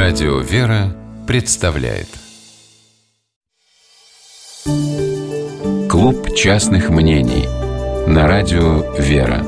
Радио «Вера» представляет Клуб частных мнений на Радио «Вера».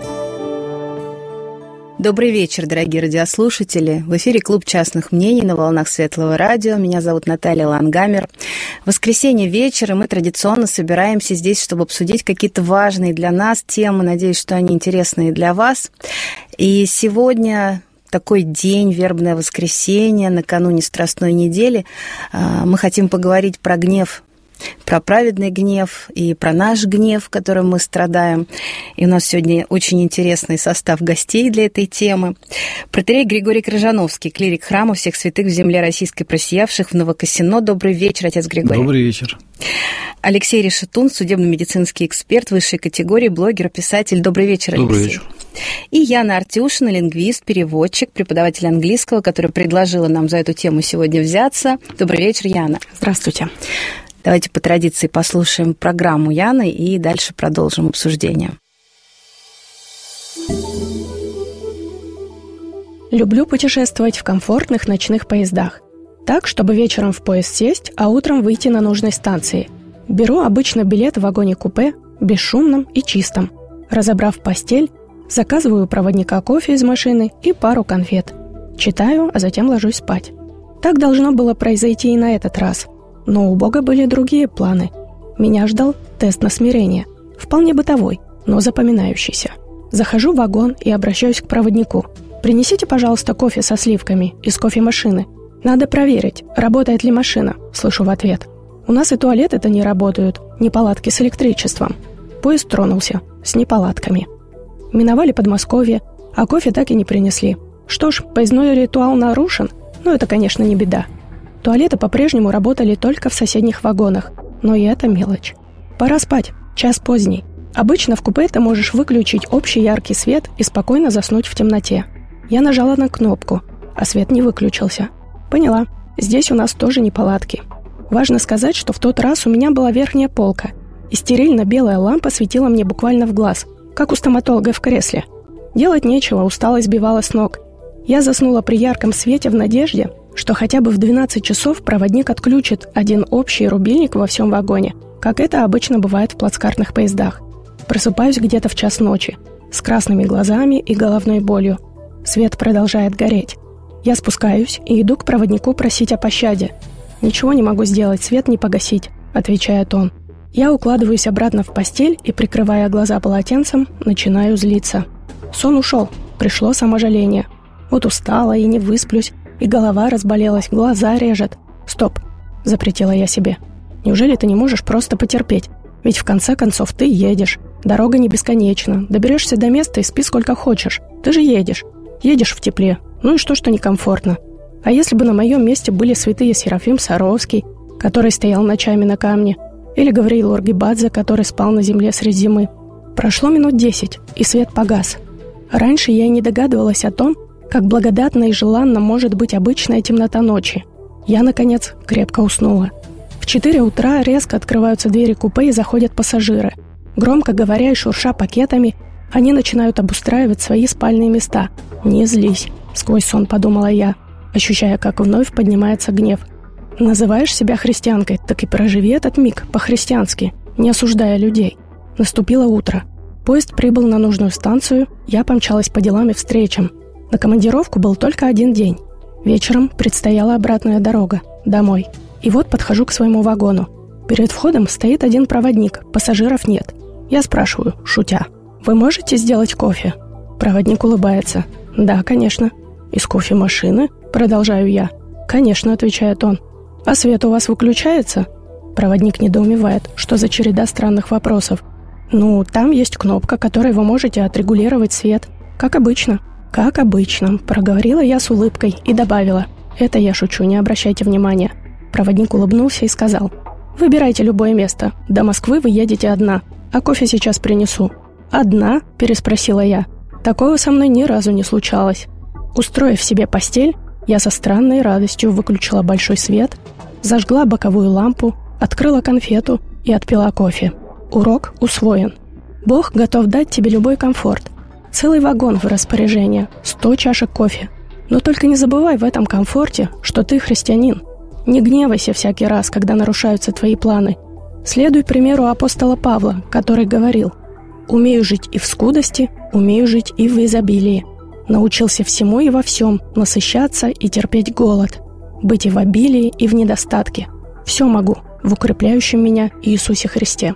Добрый вечер, дорогие радиослушатели. В эфире Клуб частных мнений на волнах Светлого радио. Меня зовут Наталья Лангамер. В воскресенье вечером мы традиционно собираемся здесь, чтобы обсудить какие-то важные для нас темы. Надеюсь, что они интересные для вас. И сегодня такой день, вербное воскресенье, накануне Страстной недели. Мы хотим поговорить про гнев, про праведный гнев и про наш гнев, которым мы страдаем. И у нас сегодня очень интересный состав гостей для этой темы. Протоиерей Григорий Крыжановский, клирик храма Всех Святых в земле российской просиявших в Новокосино. Добрый вечер, отец Григорий. Добрый вечер. Алексей Решетун, судебно-медицинский эксперт высшей категории, блогер, писатель. Добрый вечер, Алексей. Добрый вечер. И Яна Артюшина, лингвист, переводчик, преподаватель английского, которая предложила нам за эту тему сегодня взяться. Добрый вечер, Яна. Здравствуйте. Давайте по традиции послушаем программу Яны и дальше продолжим обсуждение. Люблю путешествовать в комфортных ночных поездах. Так, чтобы вечером в поезд сесть, а утром выйти на нужной станции. Беру обычно билет в вагоне-купе, бесшумном и чистом. Разобрав постель, заказываю у проводника кофе из машины и пару конфет. Читаю, а затем ложусь спать. Так должно было произойти и на этот раз. Но у Бога были другие планы. Меня ждал тест на смирение. Вполне бытовой, но запоминающийся. Захожу в вагон и обращаюсь к проводнику. «Принесите, пожалуйста, кофе со сливками из кофемашины. Надо проверить, работает ли машина», — слышу в ответ. «У нас и туалеты-то не работают, неполадки с электричеством». Поезд тронулся, с неполадками. Миновали Подмосковье, а кофе так и не принесли. Что ж, поездной ритуал нарушен, но это, конечно, не беда. Туалеты по-прежнему работали только в соседних вагонах, но и это мелочь. Пора спать, час поздний. Обычно в купе ты можешь выключить общий яркий свет и спокойно заснуть в темноте. Я нажала на кнопку, а свет не выключился. Поняла, здесь у нас тоже неполадки. Важно сказать, что в тот раз у меня была верхняя полка, и стерильно-белая лампа светила мне буквально в глаз, как у стоматолога в кресле. Делать нечего, усталость сбивала с ног. Я заснула при ярком свете в надежде, что хотя бы в 12 часов проводник отключит один общий рубильник во всем вагоне, как это обычно бывает в плацкартных поездах. Просыпаюсь где-то в час ночи, с красными глазами и головной болью. Свет продолжает гореть. Я спускаюсь и иду к проводнику просить о пощаде. «Ничего не могу сделать, свет не погасить», — отвечает он. Я укладываюсь обратно в постель и, прикрывая глаза полотенцем, начинаю злиться. Сон ушел, пришло саможаление. Вот устала и не высплюсь, и голова разболелась, глаза режет. «Стоп!» – запретила я себе. «Неужели ты не можешь просто потерпеть? Ведь в конце концов ты едешь. Дорога не бесконечна. Доберешься до места и спи сколько хочешь. Ты же едешь. Едешь в тепле. Ну и что некомфортно? А если бы на моем месте были святые Серафим Саровский, который стоял ночами на камне, или Гавриил Оргибадзе, который спал на земле средь зимы?» Прошло минут 10, и свет погас. Раньше я и не догадывалась о том, как благодатно и желанно может быть обычная темнота ночи. Я, наконец, крепко уснула. В 4 утра резко открываются двери купе и заходят пассажиры. Громко говоря и шурша пакетами, они начинают обустраивать свои спальные места. «Не злись», — сквозь сон подумала я, ощущая, как вновь поднимается гнев. «Называешь себя христианкой, так и проживи этот миг по-христиански, не осуждая людей». Наступило утро. Поезд прибыл на нужную станцию, я помчалась по делам и встречам. На командировку был только один день. Вечером предстояла обратная дорога, домой. И вот подхожу к своему вагону. Перед входом стоит один проводник, пассажиров нет. Я спрашиваю, шутя: «Вы можете сделать кофе?» Проводник улыбается. «Да, конечно». «Из кофемашины?» Продолжаю я. «Конечно», отвечает он. «А свет у вас выключается?» Проводник недоумевает, что за череда странных вопросов. «Ну, там есть кнопка, которой вы можете отрегулировать свет. Как обычно». «Как обычно», проговорила я с улыбкой и добавила: «Это я шучу, не обращайте внимания». Проводник улыбнулся и сказал: «Выбирайте любое место. До Москвы вы едете одна, а кофе сейчас принесу». «Одна?» – переспросила я. Такого со мной ни разу не случалось. Устроив себе постель, я со странной радостью выключила большой свет, зажгла боковую лампу, открыла конфету и отпила кофе. Урок усвоен. Бог готов дать тебе любой комфорт. Целый вагон в распоряжение, 100 чашек кофе. Но только не забывай в этом комфорте, что ты христианин. Не гневайся всякий раз, когда нарушаются твои планы. Следуй примеру апостола Павла, который говорил: «Умею жить и в скудости, умею жить и в изобилии. Научился всему и во всем насыщаться и терпеть голод, быть и в обилии, и в недостатке. Все могу в укрепляющем меня Иисусе Христе».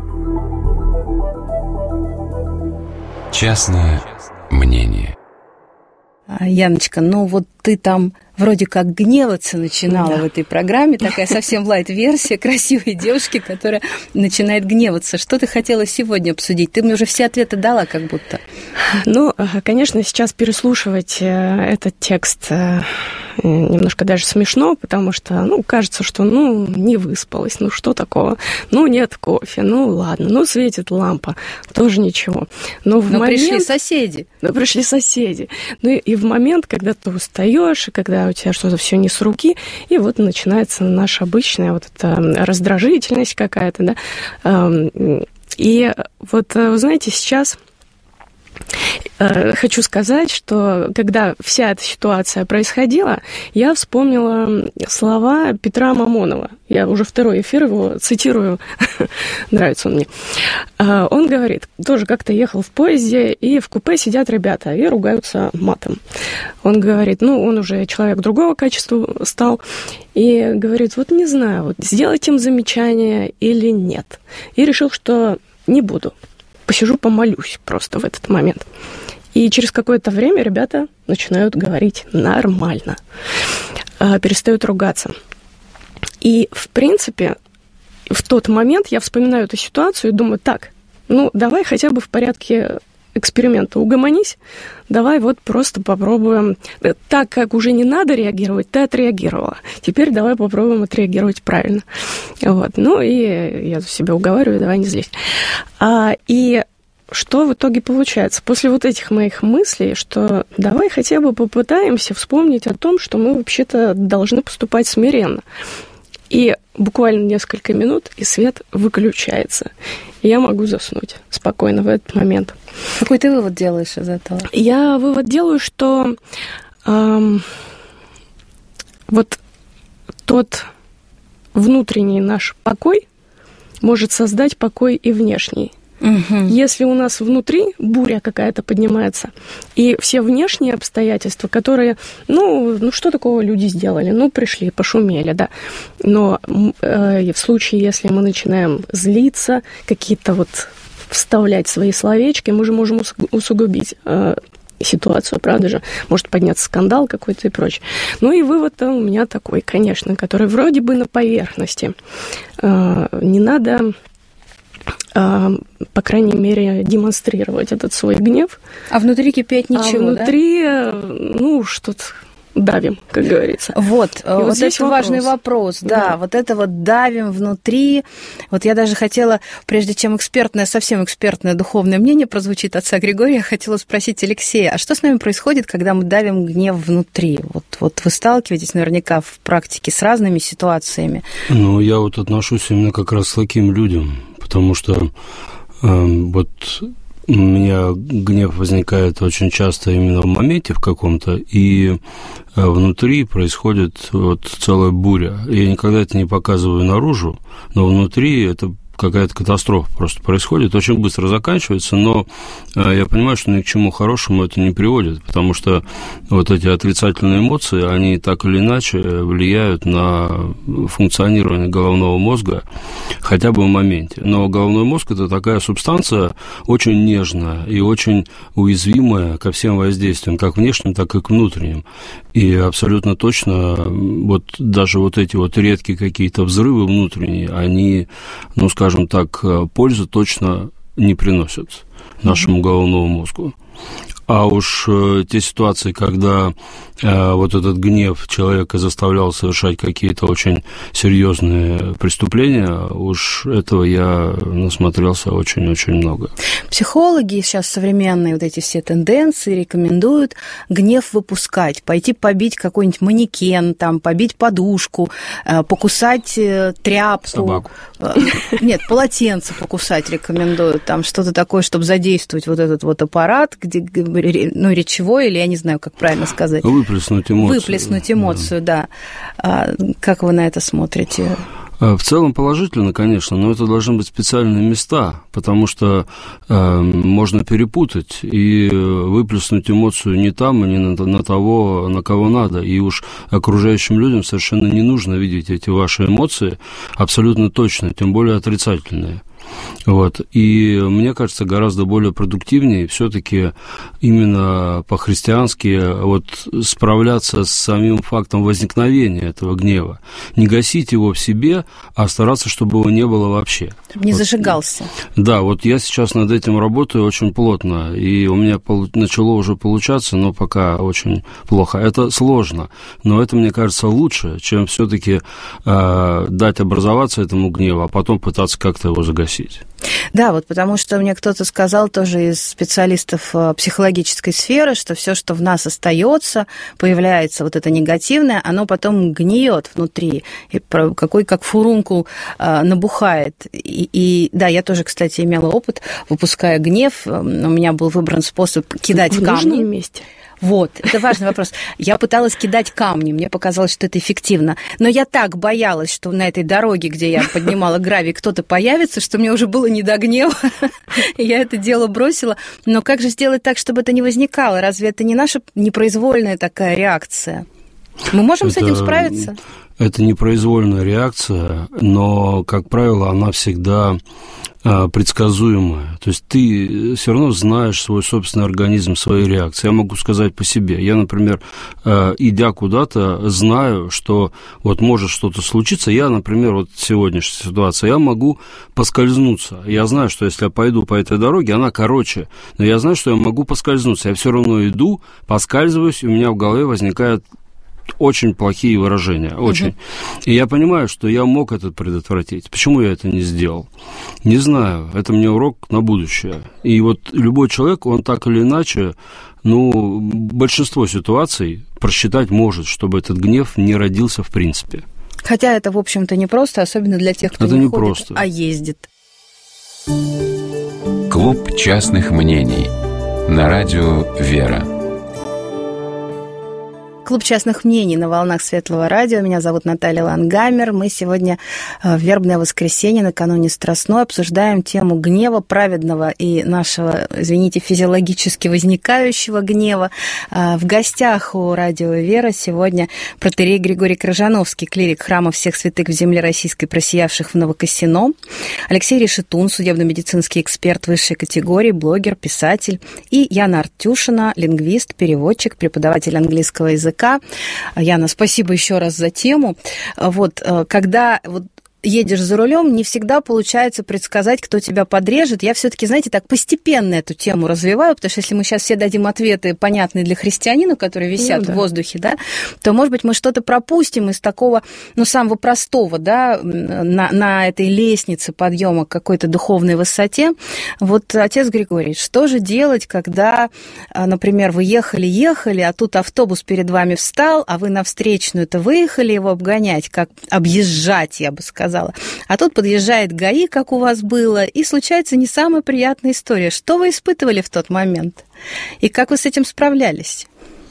Частное мнение. Яночка, ну вот ты там вроде как гневаться начинала в этой программе, такая совсем лайт-версия красивой девушки, которая начинает гневаться. Что ты хотела сегодня обсудить? Ты мне уже все ответы дала как будто. Ну, конечно, сейчас переслушивать этот текст немножко даже смешно, потому что, кажется, что, не выспалась, что такого? Нет кофе, ладно, светит лампа, тоже ничего. Но пришли соседи. Пришли соседи. И в момент, когда ты устаешь, и когда у тебя что-то все не с руки, и вот начинается наша обычная вот эта раздражительность какая-то, да. И вот, вы знаете, сейчас хочу сказать, что когда вся эта ситуация происходила, я вспомнила слова Петра Мамонова. Я уже второй эфир его цитирую, нравится он мне. Он говорит, тоже как-то ехал в поезде, и в купе сидят ребята, и ругаются матом. Он говорит, он уже человек другого качества стал, и говорит, вот не знаю, сделать им замечание или нет. И решил, что не буду. Посижу, помолюсь просто в этот момент. И через какое-то время ребята начинают говорить нормально, перестают ругаться. И, в принципе, в тот момент я вспоминаю эту ситуацию и думаю, так, давай хотя бы в порядке эксперимента угомонись, давай вот просто попробуем. Так как уже не надо реагировать, ты отреагировала. Теперь давай попробуем отреагировать правильно. Вот. И я себя уговариваю, давай не злись. И что в итоге получается? После вот этих моих мыслей, что давай хотя бы попытаемся вспомнить о том, что мы вообще-то должны поступать смиренно. И буквально несколько минут, и свет выключается. И я могу заснуть спокойно в этот момент. Какой ты вывод делаешь из этого? Я вывод делаю, что вот тот внутренний наш покой может создать покой и внешний. Угу. Если у нас внутри буря какая-то поднимается, и все внешние обстоятельства, которые, что такого люди сделали? Пришли, пошумели, да. Но в случае, если мы начинаем злиться, какие-то вставлять свои словечки, мы же можем усугубить ситуацию, правда же? Может подняться скандал какой-то и прочее. И вывод у меня такой, конечно, который вроде бы на поверхности. Не надо, по крайней мере, демонстрировать этот свой гнев. А внутри кипеть ничего, внутри, что-то давим, как говорится. Вот здесь важный вопрос. Да, вот это давим внутри. Вот я даже хотела, прежде чем совсем экспертное духовное мнение прозвучит отца Григория, я хотела спросить Алексея, а что с нами происходит, когда мы давим гнев внутри? Вот вы сталкиваетесь наверняка в практике с разными ситуациями. Я отношусь именно как раз к таким людям, потому что у меня гнев возникает очень часто именно в моменте в каком-то, и внутри происходит целая буря. Я никогда это не показываю наружу, но внутри это какая-то катастрофа просто происходит, очень быстро заканчивается, но я понимаю, что ни к чему хорошему это не приводит, потому что эти отрицательные эмоции, они так или иначе влияют на функционирование головного мозга хотя бы в моменте. Но головной мозг – это такая субстанция очень нежная и очень уязвимая ко всем воздействиям, как внешним, так и к внутренним. И абсолютно точно даже эти редкие какие-то взрывы внутренние, они, скажем так, пользы точно не приносят нашему головному мозгу. А уж те ситуации, когда этот гнев человека заставлял совершать какие-то очень серьезные преступления, уж этого я насмотрелся очень-очень много. Психологи сейчас современные эти все тенденции рекомендуют гнев выпускать, пойти побить какой-нибудь манекен, побить подушку, покусать тряпку. Собаку. Нет, полотенце покусать рекомендуют, что-то такое, чтобы задействовать этот аппарат, где речевой, или я не знаю, как правильно сказать. Выплеснуть эмоцию. Выплеснуть эмоцию, да. Как вы на это смотрите? В целом положительно, конечно, но это должны быть специальные места, потому что можно перепутать и выплеснуть эмоцию не там, и не на того, на кого надо. И уж окружающим людям совершенно не нужно видеть эти ваши эмоции абсолютно точно, тем более отрицательные. Вот. И мне кажется, гораздо более продуктивнее все-таки именно по-христиански вот справляться с самим фактом возникновения этого гнева. Не гасить его в себе, а стараться, чтобы его не было вообще. Не зажигался. Да, вот я сейчас над этим работаю очень плотно, и у меня начало уже получаться, но пока очень плохо. Это сложно, но это, мне кажется, лучше, чем все-таки дать образоваться этому гневу, а потом пытаться как-то его загасить. Да, вот потому что мне кто-то сказал тоже из специалистов психологической сферы, что все, что в нас остается, появляется вот это негативное, оно потом гниет внутри, и как фурункул набухает. И да, я тоже, кстати, имела опыт, выпуская гнев, у меня был выбран способ кидать камни. В нужном месте. Вот, это важный вопрос. Я пыталась кидать камни, мне показалось, что это эффективно. Но я так боялась, что на этой дороге, где я поднимала гравий, кто-то появится, что мне уже было не до гнева. И я это дело бросила. Но как же сделать так, чтобы это не возникало? Разве это не наша непроизвольная такая реакция? Мы можем с этим справиться? Это непроизвольная реакция, но, как правило, она всегда предсказуемая. То есть ты все равно знаешь свой собственный организм, свои реакции. Я могу сказать по себе. Я, например, идя куда-то, знаю, что вот может что-то случиться. Я, например, вот сегодняшняя ситуация, я могу поскользнуться. Я знаю, что если я пойду по этой дороге, она короче, но я знаю, что я могу поскользнуться. Я все равно иду, поскальзываюсь, и у меня в голове возникает очень плохие выражения, очень. И я понимаю, что я мог это предотвратить. Почему я это не сделал? Не знаю. Это мне урок на будущее. И вот любой человек, он так или иначе, большинство ситуаций просчитать может, чтобы этот гнев не родился в принципе. Хотя это, в общем-то, непросто, особенно для тех, кто не ходит, а ездит. Клуб частных мнений на радио «Вера». Клуб частных мнений на волнах Светлого радио. Меня зовут Наталья Лангамер. Мы сегодня в вербное воскресенье, накануне Страстной, обсуждаем тему гнева праведного и нашего, извините, физиологически возникающего гнева. В гостях у радио «Вера» сегодня протоиерей Григорий Крыжановский, клирик храма всех святых в земле российской, просиявших в Новокосино, Алексей Решетун, судебно-медицинский эксперт высшей категории, блогер, писатель, и Яна Артюшина, лингвист, переводчик, преподаватель английского языка. Яна, спасибо еще раз за тему. Вот, когда едешь за рулем, не всегда получается предсказать, кто тебя подрежет. Я все-таки, знаете, так постепенно эту тему развиваю, потому что если мы сейчас все дадим ответы, понятные для христианина, которые висят в воздухе, да, то, может быть, мы что-то пропустим из такого, самого простого, да, на этой лестнице подъема к какой-то духовной высоте. Вот, отец Григорий, что же делать, когда, например, вы ехали, а тут автобус перед вами встал, а вы на встречную-то выехали его обгонять, как объезжать, я бы сказала. А тут подъезжает ГАИ, как у вас было, и случается не самая приятная история. Что вы испытывали в тот момент? И как вы с этим справлялись?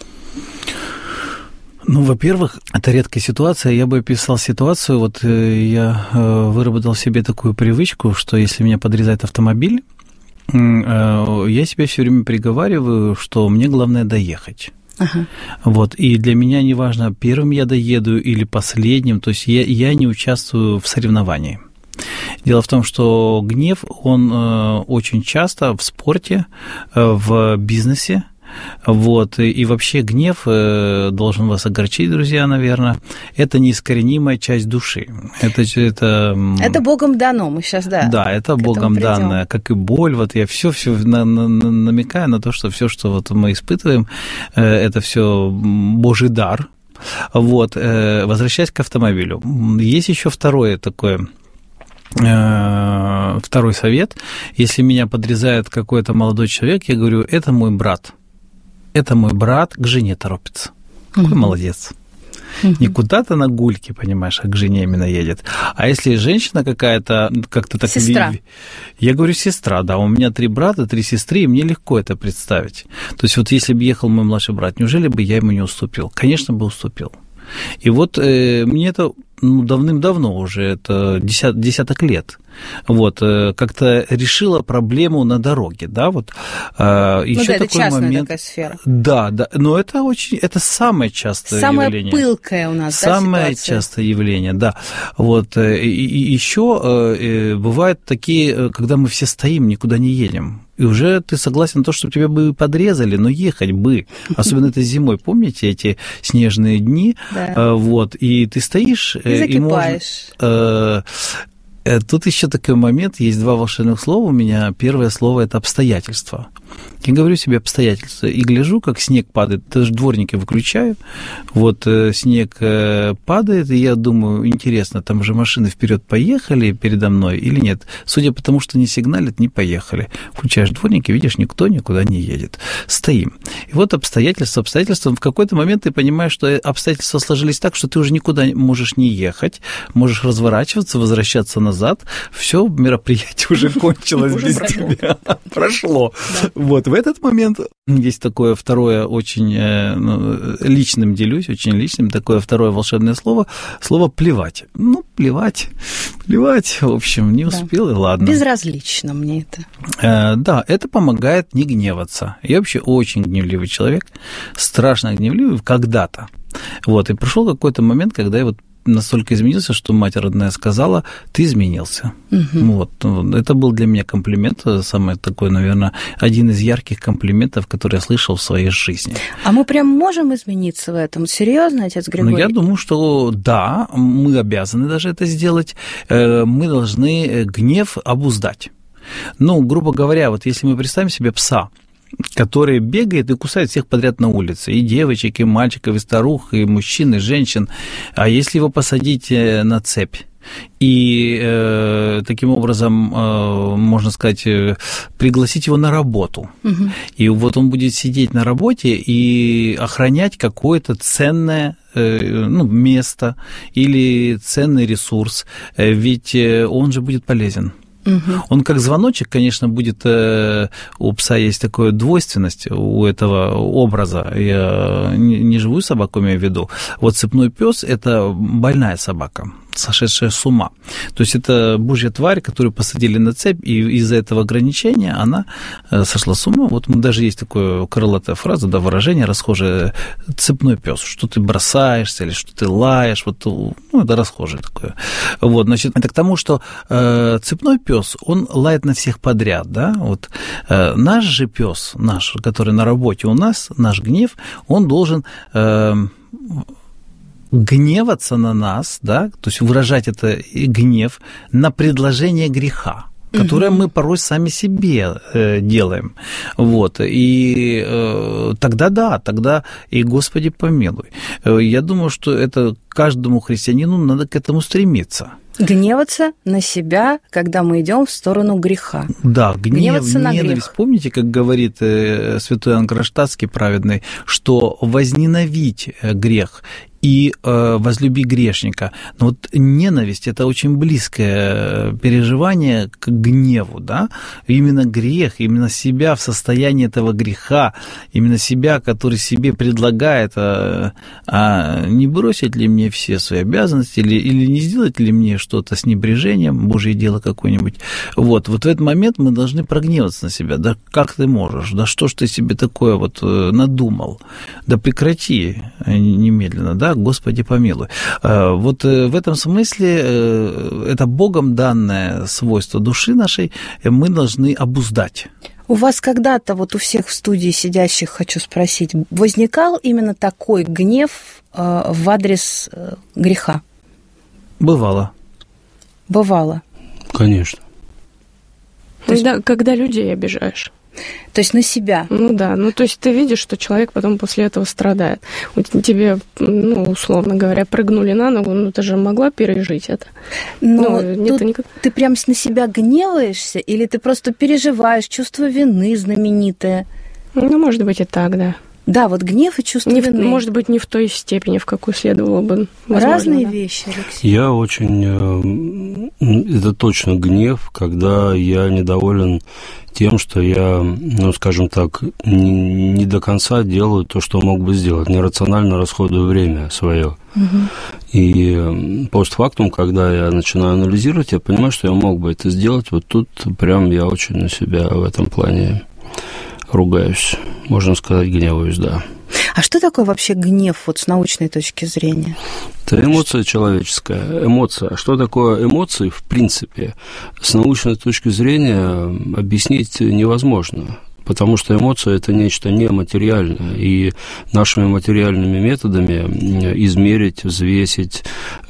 Во-первых, это редкая ситуация. Я бы описал ситуацию. Я выработал себе такую привычку, что если меня подрезает автомобиль, я себе все время приговариваю, что мне главное доехать. И для меня не важно, первым я доеду или последним, то есть я не участвую в соревновании. Дело в том, что гнев, он очень часто в спорте, в бизнесе, и вообще гнев, должен вас огорчить, друзья, наверное, это неискоренимая часть души. Это Богом дано, мы сейчас, Да, это Богом данное, как и боль. Я все намекаю на то, что все, что мы испытываем, это все Божий дар. Возвращаясь к автомобилю. Есть еще второй совет. Если меня подрезает какой-то молодой человек, я говорю, это мой брат. Это мой брат к жене торопится. Какой молодец. Не куда-то на гульке, понимаешь, а к жене именно едет. А если женщина какая-то, как-то так... Сестра. Я говорю, сестра, да. У меня 3 брата, 3 сестры, и мне легко это представить. То есть вот если бы ехал мой младший брат, неужели бы я ему не уступил? Конечно, бы уступил. И вот мне это давным-давно уже, это десяток лет, вот, как-то решила проблему на дороге, да, вот. Еще это такой частная момент, такая сфера. Да, но это самое частое явление. Самое пылкое у нас, самое ситуация? частое явление, да. Вот, и еще бывают такие, когда мы все стоим, никуда не едем. И уже ты согласен на то, чтобы тебя бы подрезали, но ехать бы. Особенно это зимой. Помните эти снежные дни? Да. Вот, и ты стоишь... И закипаешь. Тут еще такой момент, есть 2 волшебных слова у меня. Первое слово – это обстоятельства. Я говорю себе обстоятельства и гляжу, как снег падает. Даже дворники выключаю. Вот снег падает, и я думаю, интересно, там же машины вперед поехали передо мной или нет? Судя по тому, что не сигналят, не поехали. Включаешь дворники, видишь, никто никуда не едет. Стоим. И вот обстоятельства. В какой-то момент ты понимаешь, что обстоятельства сложились так, что ты уже никуда можешь не ехать, можешь разворачиваться, возвращаться назад. Все, мероприятие уже кончилось без тебя. Прошло. Вот, в этот момент есть такое второе, очень личным делюсь, очень личным, такое второе волшебное слово «плевать». Ну, плевать, в общем, не успел, и ладно. Безразлично мне это. Да, это помогает не гневаться. Я вообще очень гневливый человек, страшно гневливый когда-то. Вот, и пришел какой-то момент, когда я вот настолько изменился, что мать родная сказала, ты изменился. Вот. Это был для меня комплимент, самый такой, наверное, один из ярких комплиментов, который я слышал в своей жизни. А мы прям можем измениться в этом? Серьезно, отец Григорий? Ну, я думаю, что да, мы обязаны даже это сделать. Мы должны гнев обуздать. Ну, грубо говоря, вот если мы представим себе пса, который бегает и кусает всех подряд на улице, и девочек, и мальчиков, и старух, и мужчин, и женщин. А если его посадить на цепь, и таким образом, можно сказать, пригласить его на работу, и вот он будет сидеть на работе и охранять какое-то ценное место или ценный ресурс, ведь он же будет полезен. Он как звоночек, конечно, будет... У пса есть такая двойственность у этого образа. Я не живую собаку имею в виду. Вот цепной пес – это больная собака, сошедшая с ума. То есть это божья тварь, которую посадили на цепь, и из-за этого ограничения она сошла с ума. Вот даже есть такая крылатая фраза, да, выражение расхожее: цепной пес, что ты бросаешься или что ты лаешь, вот, это расхожее такое. Вот, значит, это к тому, что цепной пес, он лает на всех подряд, да, вот. Наш же пес, который на работе у нас, наш гнев, он должен гневаться на нас, да, то есть выражать это гнев на предложение греха, которое мы порой сами себе делаем. Вот. И тогда и Господи помилуй. Я думаю, что это каждому христианину надо к этому стремиться. Гневаться на себя, когда мы идем в сторону греха. Да, гневаться на ненависть. грех. Помните, как говорит святой Иоанн Кронштадтский праведный, что возненавидь грех и возлюби грешника. Но вот ненависть – это очень близкое переживание к гневу, да? Именно грех, именно себя в состоянии этого греха, именно себя, который себе предлагает, а не бросить ли мне все свои обязанности, или не сделать ли мне что-то с небрежением, Божье дело какое-нибудь. Вот в этот момент мы должны прогневаться на себя. Да как ты можешь? Да что ж ты себе такое вот надумал? Да прекрати немедленно, да? Господи помилуй. Вот в этом смысле это Богом данное свойство души нашей мы должны обуздать. У вас когда-то, вот у всех в студии сидящих, хочу спросить, возникал именно такой гнев в адрес греха? Бывало. Бывало? Конечно. Когда людей обижаешь. То есть на себя? Ну да, то есть ты видишь, что человек потом после этого страдает. Вот тебе, условно говоря, прыгнули на ногу, ты же могла пережить это. Но ты прям на себя гневаешься или ты просто переживаешь чувство вины знаменитое? Может быть и так, да. Да, вот гнев и чувство вины. Может быть, не в той степени, в какой следовало бы. Возможно, разные вещи, Алексей. Я очень... Это точно гнев, когда я недоволен тем, что я, скажем так, не до конца делаю то, что мог бы сделать, нерационально расходую время свое. И постфактум, когда я начинаю анализировать, я понимаю, что я мог бы это сделать. Вот тут прям я очень на себя в этом плане ругаюсь. Можно сказать, гневаюсь, да. А что такое вообще гнев вот с научной точки зрения? Это эмоция человеческая, эмоция. А что такое эмоции, в принципе, с научной точки зрения объяснить невозможно. Потому что эмоция – это нечто нематериальное, и нашими материальными методами измерить, взвесить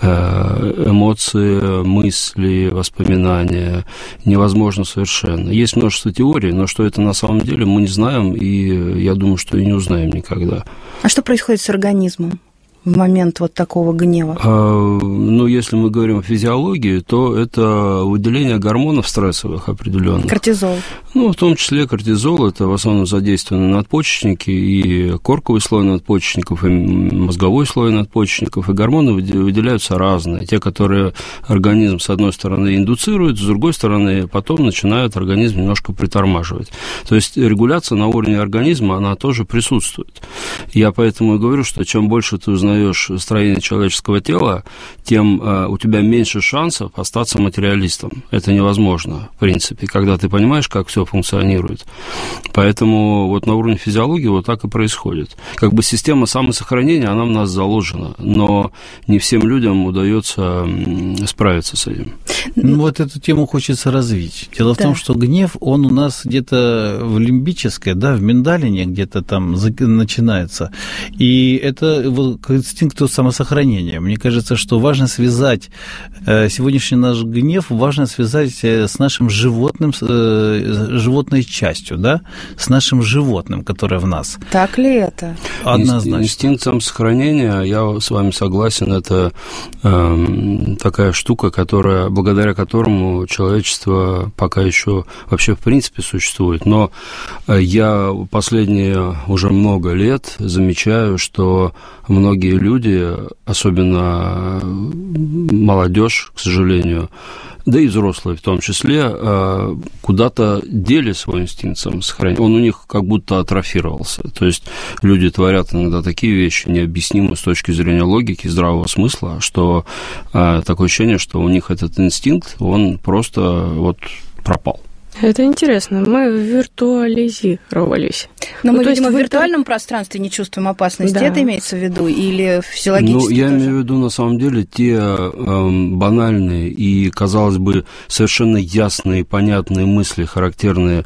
эмоции, мысли, воспоминания невозможно совершенно. Есть множество теорий, но что это на самом деле, мы не знаем, и я думаю, что и не узнаем никогда. А что происходит с организмом в момент вот такого гнева? Если мы говорим о физиологии, то это выделение гормонов стрессовых определенных. Кортизол. В том числе кортизол, это в основном задействованы надпочечники, и корковый слой надпочечников, и мозговой слой надпочечников, и гормоны выделяются разные. Те, которые организм, с одной стороны, индуцирует, с другой стороны, потом начинают организм немножко притормаживать. То есть регуляция на уровне организма, она тоже присутствует. Я поэтому и говорю, что чем больше ты узнаешь строение человеческого тела, тем у тебя меньше шансов остаться материалистом. Это невозможно, в принципе, когда ты понимаешь, как все функционирует. Поэтому вот на уровне физиологии вот так и происходит. Как бы система самосохранения, она в нас заложена, но не всем людям удается справиться с этим. Вот эту тему хочется развить. Дело в том, что гнев, он у нас где-то в лимбической, в миндалине где-то там начинается. И это к инстинкту самосохранения. Мне кажется, что важно связать сегодняшний наш гнев, важно связать с нашим животной частью, с нашим животным, которое в нас. Так ли это? Однозначно. Инстинкт самосохранения, я с вами согласен, это такая штука, благодаря которому человечество пока еще вообще в принципе существует. Но я последние уже много лет замечаю, что многие люди, особенно молодежь, к сожалению, да и взрослые в том числе, куда-то дели свой инстинкт самосохранения. Он у них как будто атрофировался. То есть люди творят иногда такие вещи, необъяснимые с точки зрения логики, здравого смысла, что такое ощущение, что у них этот инстинкт, он просто пропал. Это интересно. Мы виртуализировались. Но мы, видимо, в виртуальном пространстве не чувствуем опасности. Да. Это имеется в виду? Или физиологически я тоже? имею в виду, на самом деле, те банальные и, казалось бы, совершенно ясные, понятные мысли, характерные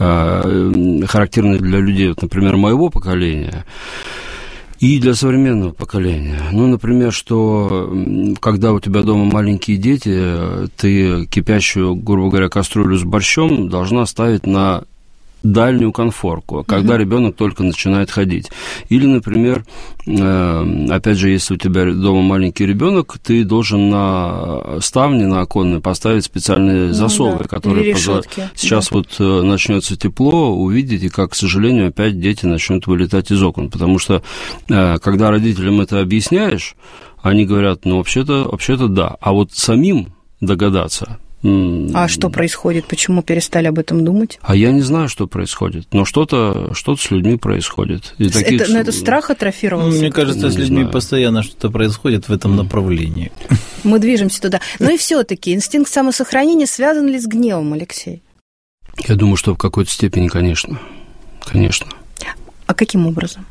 для людей, например, моего поколения, и для современного поколения. Например, что когда у тебя дома маленькие дети, ты кипящую, грубо говоря, кастрюлю с борщом должна ставить на дальнюю конфорку, когда ребенок только начинает ходить. Или, например, опять же, если у тебя дома маленький ребенок, ты должен на ставни, на оконные поставить специальные засовы, которые сейчас начнется тепло, увидеть, и как, к сожалению, опять дети начнут вылетать из окон. Потому что, когда родителям это объясняешь, они говорят, вообще-то да. А вот самим догадаться... А что происходит? Почему перестали об этом думать? А я не знаю, что происходит, но что-то с людьми происходит. Это страх атрофировался? Мне кажется, с людьми постоянно что-то происходит в этом направлении. Мы движемся туда. Но и все-таки инстинкт самосохранения связан ли с гневом, Алексей? Я думаю, что в какой-то степени, конечно. Конечно. А каким образом?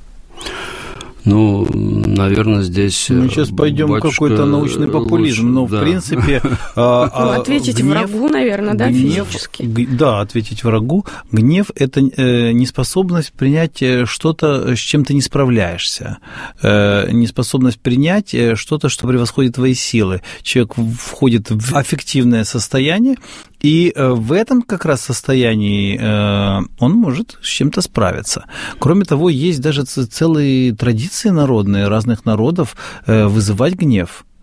Наверное, здесь... Мы сейчас пойдем в какой-то научный популизм, но, в принципе... Ответить врагу, наверное, физически. Да, ответить врагу. Гнев – это неспособность принять что-то, с чем ты не справляешься. Неспособность принять что-то, что превосходит твои силы. Человек входит в аффективное состояние, и в этом как раз состоянии он может с чем-то справиться. Кроме того, есть даже целые традиции народные разных народов вызывать гнев.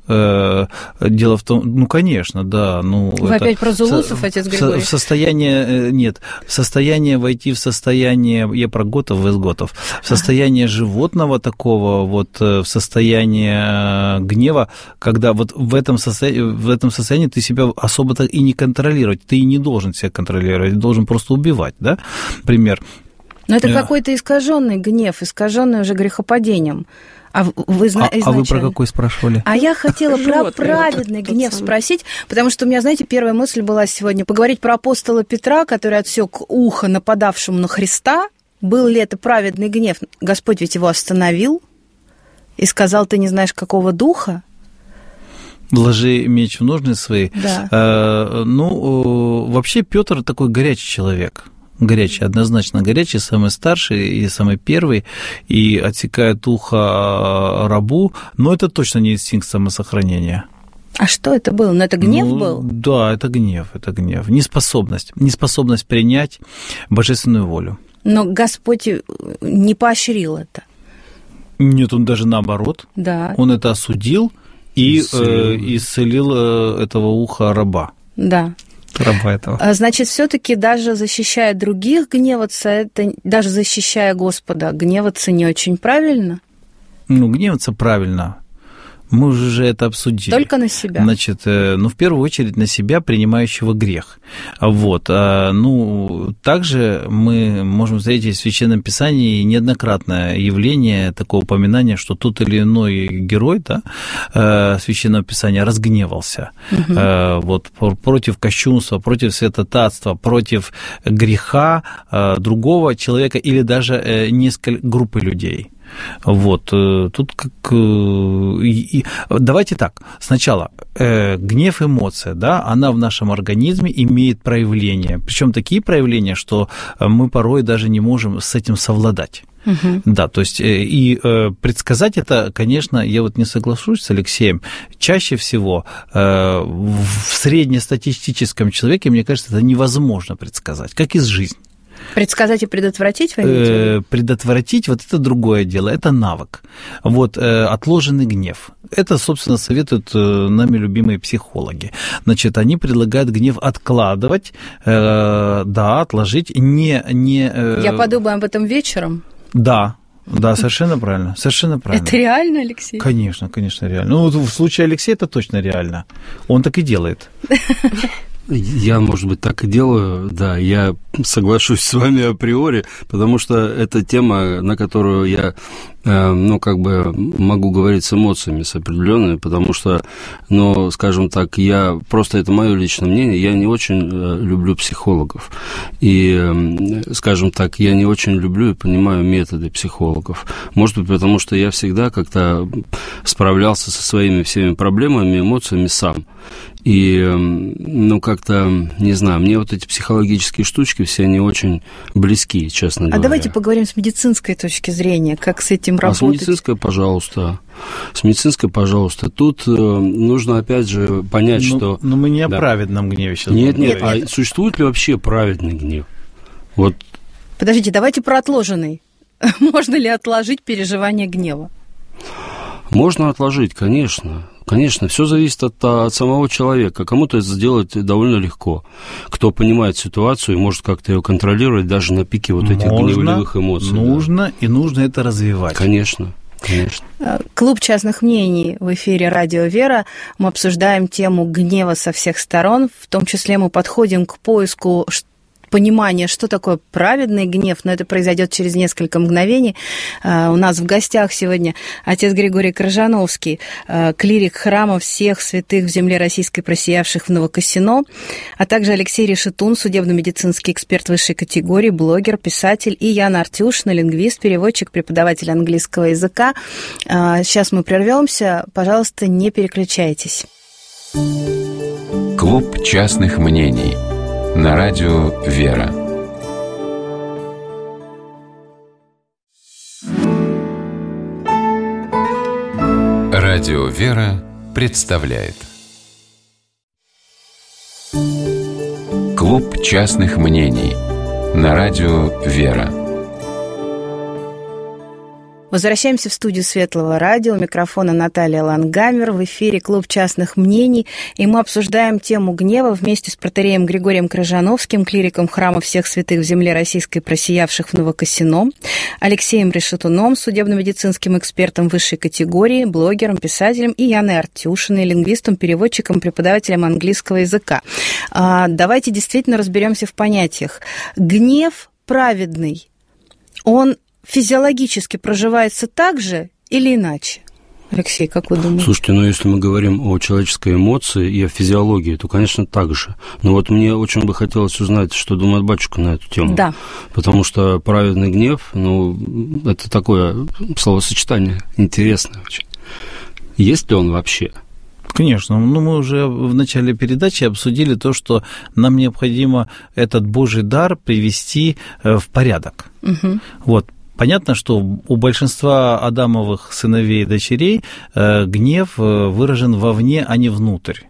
Дело в том, конечно, да. Вы опять про зулусов, отец Григорий? В состояние войти в состояние, я про готов, вы с готов, в состояние животного такого, вот в состояние гнева, когда вот в этом состоянии ты себя особо-то и не контролировать, ты и не должен себя контролировать, ты должен просто убивать, да, пример. Но это какой-то искаженный гнев, искаженный уже грехопадением. А вы про какой спрашивали? А я хотела про праведный гнев спросить, потому что у меня, знаете, первая мысль была сегодня поговорить про апостола Петра, который отсек ухо нападавшему на Христа. Был ли это праведный гнев? Господь ведь его остановил и сказал: ты не знаешь, какого духа? Вложи меч в ножны свои. Да. Вообще Петр такой горячий человек. Горячий, однозначно горячий, самый старший и самый первый, и отсекает ухо рабу, но это точно не инстинкт самосохранения. А что это было? Ну, это гнев был? Да, это гнев. Неспособность принять божественную волю. Но Господь не поощрил это. Нет, он даже наоборот. Да. Он это осудил и исцелил этого уха раба. Да. Раба этого. Значит, все-таки даже защищая других гневаться, это даже защищая Господа, гневаться не очень правильно? Гневаться правильно. Мы уже это обсудили. Только на себя. Значит, в первую очередь на себя, принимающего грех. Вот. Также мы можем встретить в Священном Писании неоднократное явление, такое упоминание, что тот или иной герой, да, Священного Писания разгневался. Вот, против кощунства, против святотатства, против греха другого человека или даже несколько группы людей. Вот, тут давайте так, сначала, гнев, эмоция, да, она в нашем организме имеет проявления, причем такие проявления, что мы порой даже не можем с этим совладать. Да, то есть, и предсказать это, конечно, я вот не соглашусь с Алексеем, чаще всего в среднестатистическом человеке, мне кажется, это невозможно предсказать, как и с жизнью. Предсказать и предотвратить, вы имеете в виду? Предотвратить, вот это другое дело, это навык. Вот отложенный гнев. Это, собственно, советуют нами любимые психологи. Значит, они предлагают гнев откладывать, отложить, Я подумаю об этом вечером. Да, совершенно правильно, совершенно правильно. Это реально, Алексей? Конечно, реально. В случае Алексея это точно реально. Он так и делает. Я, может быть, так и делаю, да, я соглашусь с вами априори, потому что это тема, на которую я, могу говорить с эмоциями, с определенными, потому что, скажем так, это мое личное мнение, я не очень люблю психологов, и, скажем так, я не очень люблю и понимаю методы психологов, может быть, потому что я всегда как-то справлялся со своими всеми проблемами, эмоциями сам. И, как-то, не знаю, мне вот эти психологические штучки все не очень близки, честно говоря. А давайте поговорим с медицинской точки зрения, как с этим работать. С медицинской, пожалуйста. Тут нужно, опять же, понять, что... Но мы не о праведном гневе сейчас. Нет. А существует ли вообще праведный гнев? Вот. Подождите, давайте про отложенный. Можно ли отложить переживание гнева? Можно отложить, конечно. Конечно, все зависит от самого человека. Кому-то это сделать довольно легко. Кто понимает ситуацию и может как-то ее контролировать даже на пике вот этих гневливых эмоций. Нужно это развивать. Конечно. Клуб частных мнений в эфире «Радио Вера». Мы обсуждаем тему гнева со всех сторон. В том числе мы подходим к поиску понимание, что такое праведный гнев, но это произойдет через несколько мгновений. У нас в гостях сегодня отец Григорий Крыжановский, клирик храма всех святых в земле российской, просиявших в Новокосино, а также Алексей Решетун, судебно-медицинский эксперт высшей категории, блогер, писатель, и Яна Артюшина, лингвист, переводчик, преподаватель английского языка. Сейчас мы прервемся. Пожалуйста, не переключайтесь. Клуб частных мнений на радио «Вера». Радио «Вера» представляет Клуб частных мнений на радио «Вера». Возвращаемся в студию Светлого радио. У микрофона Наталья Лангамер. В эфире клуб частных мнений. И мы обсуждаем тему гнева вместе с протоиереем Григорием Крыжановским, клириком храма всех святых в земле российской, просиявших в Новокосино, Алексеем Решетуном, судебно-медицинским экспертом высшей категории, блогером, писателем, и Яной Артюшиной, лингвистом, переводчиком, преподавателем английского языка. Давайте действительно разберемся в понятиях. Гнев праведный, он физиологически проживается так же или иначе? Алексей, как вы думаете? Слушайте, если мы говорим о человеческой эмоции и о физиологии, то, конечно, так же. Но вот мне очень бы хотелось узнать, что думает батюшка на эту тему. Да. Потому что праведный гнев, это такое словосочетание интересное очень. Есть ли он вообще? Конечно. Мы уже в начале передачи обсудили то, что нам необходимо этот Божий дар привести в порядок. Угу. Вот. Понятно, что у большинства Адамовых сыновей и дочерей гнев выражен вовне, а не внутрь.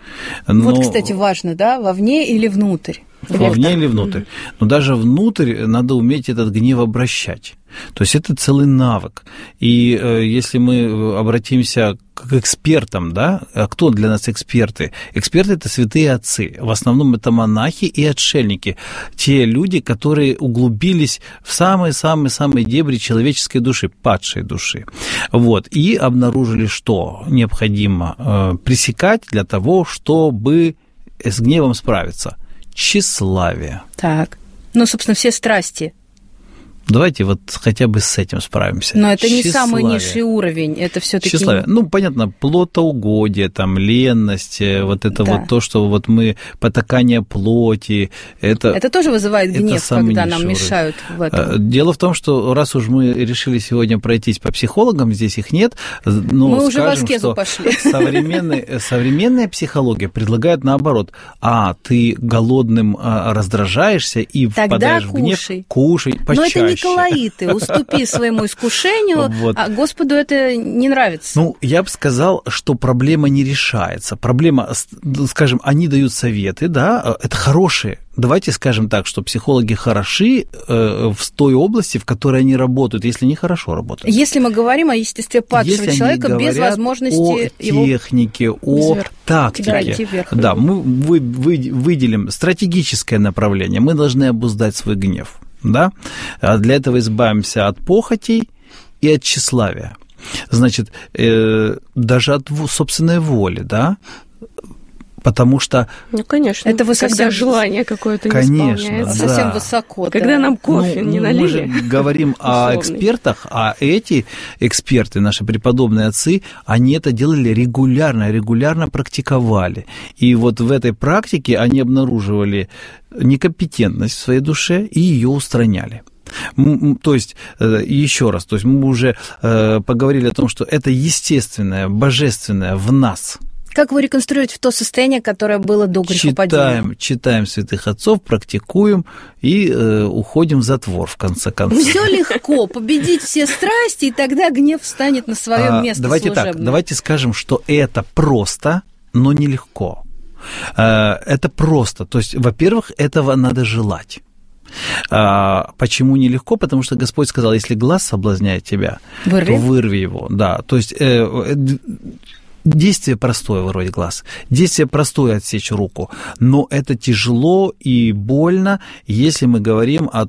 Вот, кстати, важно, да, вовне или внутрь? Вовне или внутрь. Но даже внутрь надо уметь этот гнев обращать. То есть это целый навык. И если мы обратимся к экспертам, да, а кто для нас эксперты? Эксперты – это святые отцы. В основном это монахи и отшельники. Те люди, которые углубились в самые-самые дебри человеческой души, падшей души. Вот. И обнаружили, что необходимо пресекать для того, чтобы с гневом справиться. Тщеславие. Так. Собственно, все страсти. Давайте вот хотя бы с этим справимся. Но это не самый низший уровень, это все-таки... Тщеславие. Понятно, плотоугодие, ленность, вот то, что мы потакание плоти. Это тоже вызывает гнев, когда нам мешают в этом. Дело в том, что раз уж мы решили сегодня пройтись по психологам, здесь их нет, мы уже в аскезу пошли. Современная психология предлагает наоборот. Ты голодным раздражаешься и впадаешь в гнев, кушай почаще. Николаиты, уступи своему искушению, а Господу это не нравится. Я бы сказал, что проблема не решается. Проблема, скажем, они дают советы, да, это хорошие. Давайте скажем так, что психологи хороши в той области, в которой они работают, если не хорошо работают. Если мы говорим о естестве падшего человека без возможности о технике, о тактике. Да, мы выделим стратегическое направление. Мы должны обуздать свой гнев. Да? Для этого избавимся от похотей и от тщеславия. Значит, даже от собственной воли, да? Потому что... конечно, это когда желание какое-то не исполняется. Да. Совсем высоко. Когда нам кофе не налили. Мы же говорим о экспертах, а эти эксперты, наши преподобные отцы, они это делали регулярно практиковали. И вот в этой практике они обнаруживали некомпетентность в своей душе и ее устраняли. То есть, еще раз, мы уже поговорили о том, что это естественное, божественное в нас. Как его реконструировать в то состояние, которое было до грехопадения? Читаем святых отцов, практикуем и уходим в затвор, в конце концов. Все легко, победить все страсти, и тогда гнев встанет на свое место служебное. Давайте скажем, что это просто, но нелегко. Это просто. То есть, во-первых, этого надо желать. Почему нелегко? Потому что Господь сказал, если глаз соблазняет тебя, то вырви его. Да, то есть... Действие простое вырвать глаз, действие простое отсечь руку, но это тяжело и больно, если мы говорим о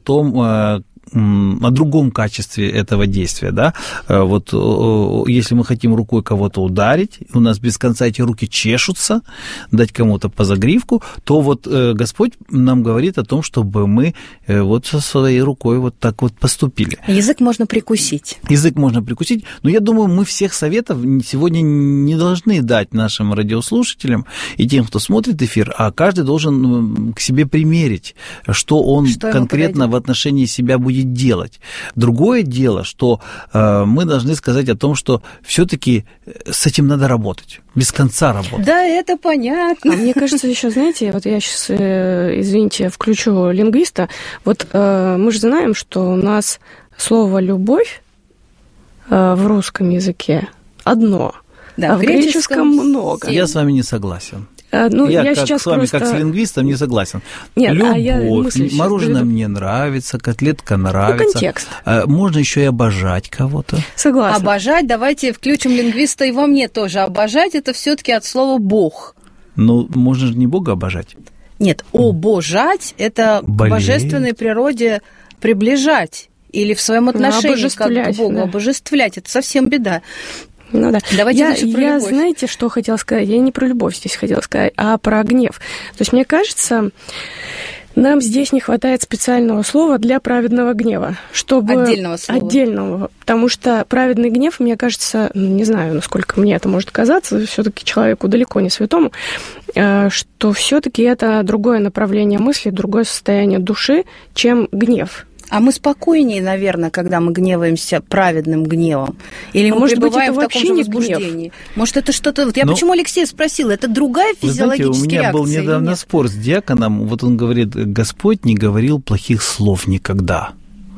другом качестве этого действия, да, вот если мы хотим рукой кого-то ударить, у нас без конца эти руки чешутся, дать кому-то по загривку, то вот Господь нам говорит о том, чтобы мы вот со своей рукой вот так вот поступили. Язык можно прикусить. Но я думаю, мы всех советов сегодня не должны дать нашим радиослушателям и тем, кто смотрит эфир, а каждый должен к себе примерить, что он конкретно в отношении себя будет делать. Другое дело, что мы должны сказать о том, что все-таки с этим надо работать, без конца работать. Да, это понятно. Мне кажется, еще, знаете, вот я сейчас, извините, включу лингвиста. Вот мы же знаем, что у нас слово «любовь» в русском языке одно, да, а в греческом много. Я с вами не согласен. Я сейчас с вами, просто... как с лингвистом, не согласен. Нет, любовь, мороженое мне нравится, котлетка нравится. Контекст. Можно еще и обожать кого-то. Согласна. Обожать, давайте включим лингвиста и во мне тоже. Обожать – это все-таки от слова «бог». Ну, можно же не Бога обожать. Нет, обожать – это к божественной природе приближать или в своем отношении как к Богу, да. Обожествлять. Это совсем беда. Ну да. Давайте лучше про любовь. Знаете, что хотела сказать? Я не про любовь здесь хотела сказать, а про гнев. То есть, мне кажется, нам здесь не хватает специального слова для праведного гнева. Чтобы... Отдельного слова. Отдельного. Потому что праведный гнев, мне кажется, не знаю, насколько мне это может казаться, все-таки человеку далеко не святому, что все-таки это другое направление мысли, другое состояние души, чем гнев. А мы спокойнее, наверное, когда мы гневаемся праведным гневом. Или мы пребываем в таком же возбуждении. Может, это что-то... Вот я почему Алексея спросила? Это другая физиологическая реакция? У меня был недавно спор с диаконом. Вот он говорит, Господь не говорил плохих слов никогда.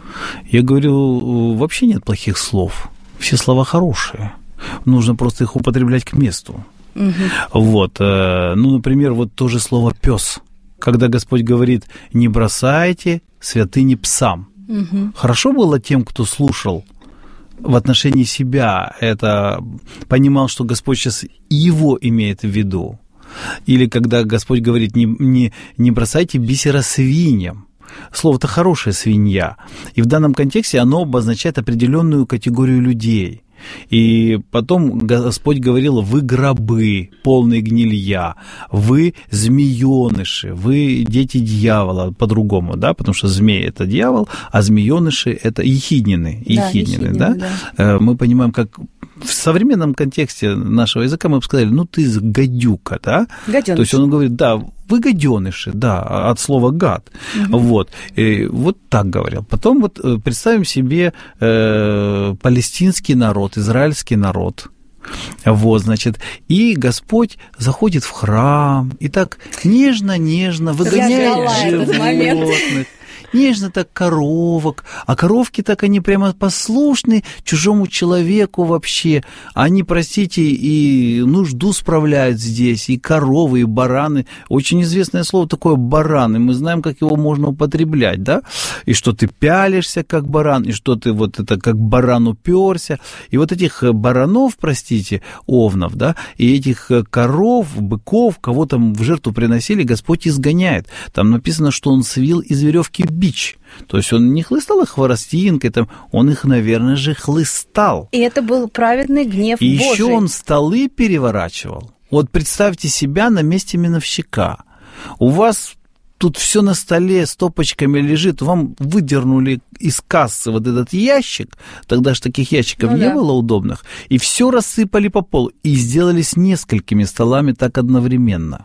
Я говорю, вообще нет плохих слов. Все слова хорошие. Нужно просто их употреблять к месту. Угу. Вот. Ну, например, вот то же слово «пёс». Когда Господь говорит, не бросайте святыни псам. Угу. Хорошо было тем, кто слушал в отношении себя, это понимал, что Господь сейчас его имеет в виду. Или когда Господь говорит, не бросайте бисера свиньям. Слово-то хорошая свинья. И в данном контексте оно обозначает определенную категорию людей. И потом Господь говорил, вы гробы, полные гнилья, вы змееныши, вы дети дьявола, по-другому, да, потому что змей – это дьявол, а змееныши – это ехиднины, да? Мы понимаем, как в современном контексте нашего языка мы бы сказали, ну, ты гадюка, да? Гаденыш. То есть он говорит, да, вы гаденыши, да, от слова гад. Угу. Вот. И вот так говорил. Потом вот представим себе палестинский народ, израильский народ. Вот, значит, и Господь заходит в храм и так нежно-нежно выгоняет животных. Нежно так коровок, а коровки так они прямо послушны чужому человеку вообще. Они, простите, и нужду справляют здесь, и коровы, и бараны. Очень известное слово такое баран, и мы знаем, как его можно употреблять, да? И что ты пялишься, как баран, и что ты вот это, как баран уперся. И вот этих баранов, простите, овнов, да, и этих коров, быков, кого там в жертву приносили, Господь изгоняет. Там написано, что Он свил из веревки бич. То есть он не хлыстал их хворостинкой, там, он их, наверное же, хлыстал. И это был праведный гнев Божий. И еще он столы переворачивал. Вот представьте себя на месте миновщика. У вас тут все на столе стопочками лежит, вам выдернули из кассы вот этот ящик, тогда же таких ящиков не было удобных, и все рассыпали по полу, и сделали с несколькими столами так одновременно.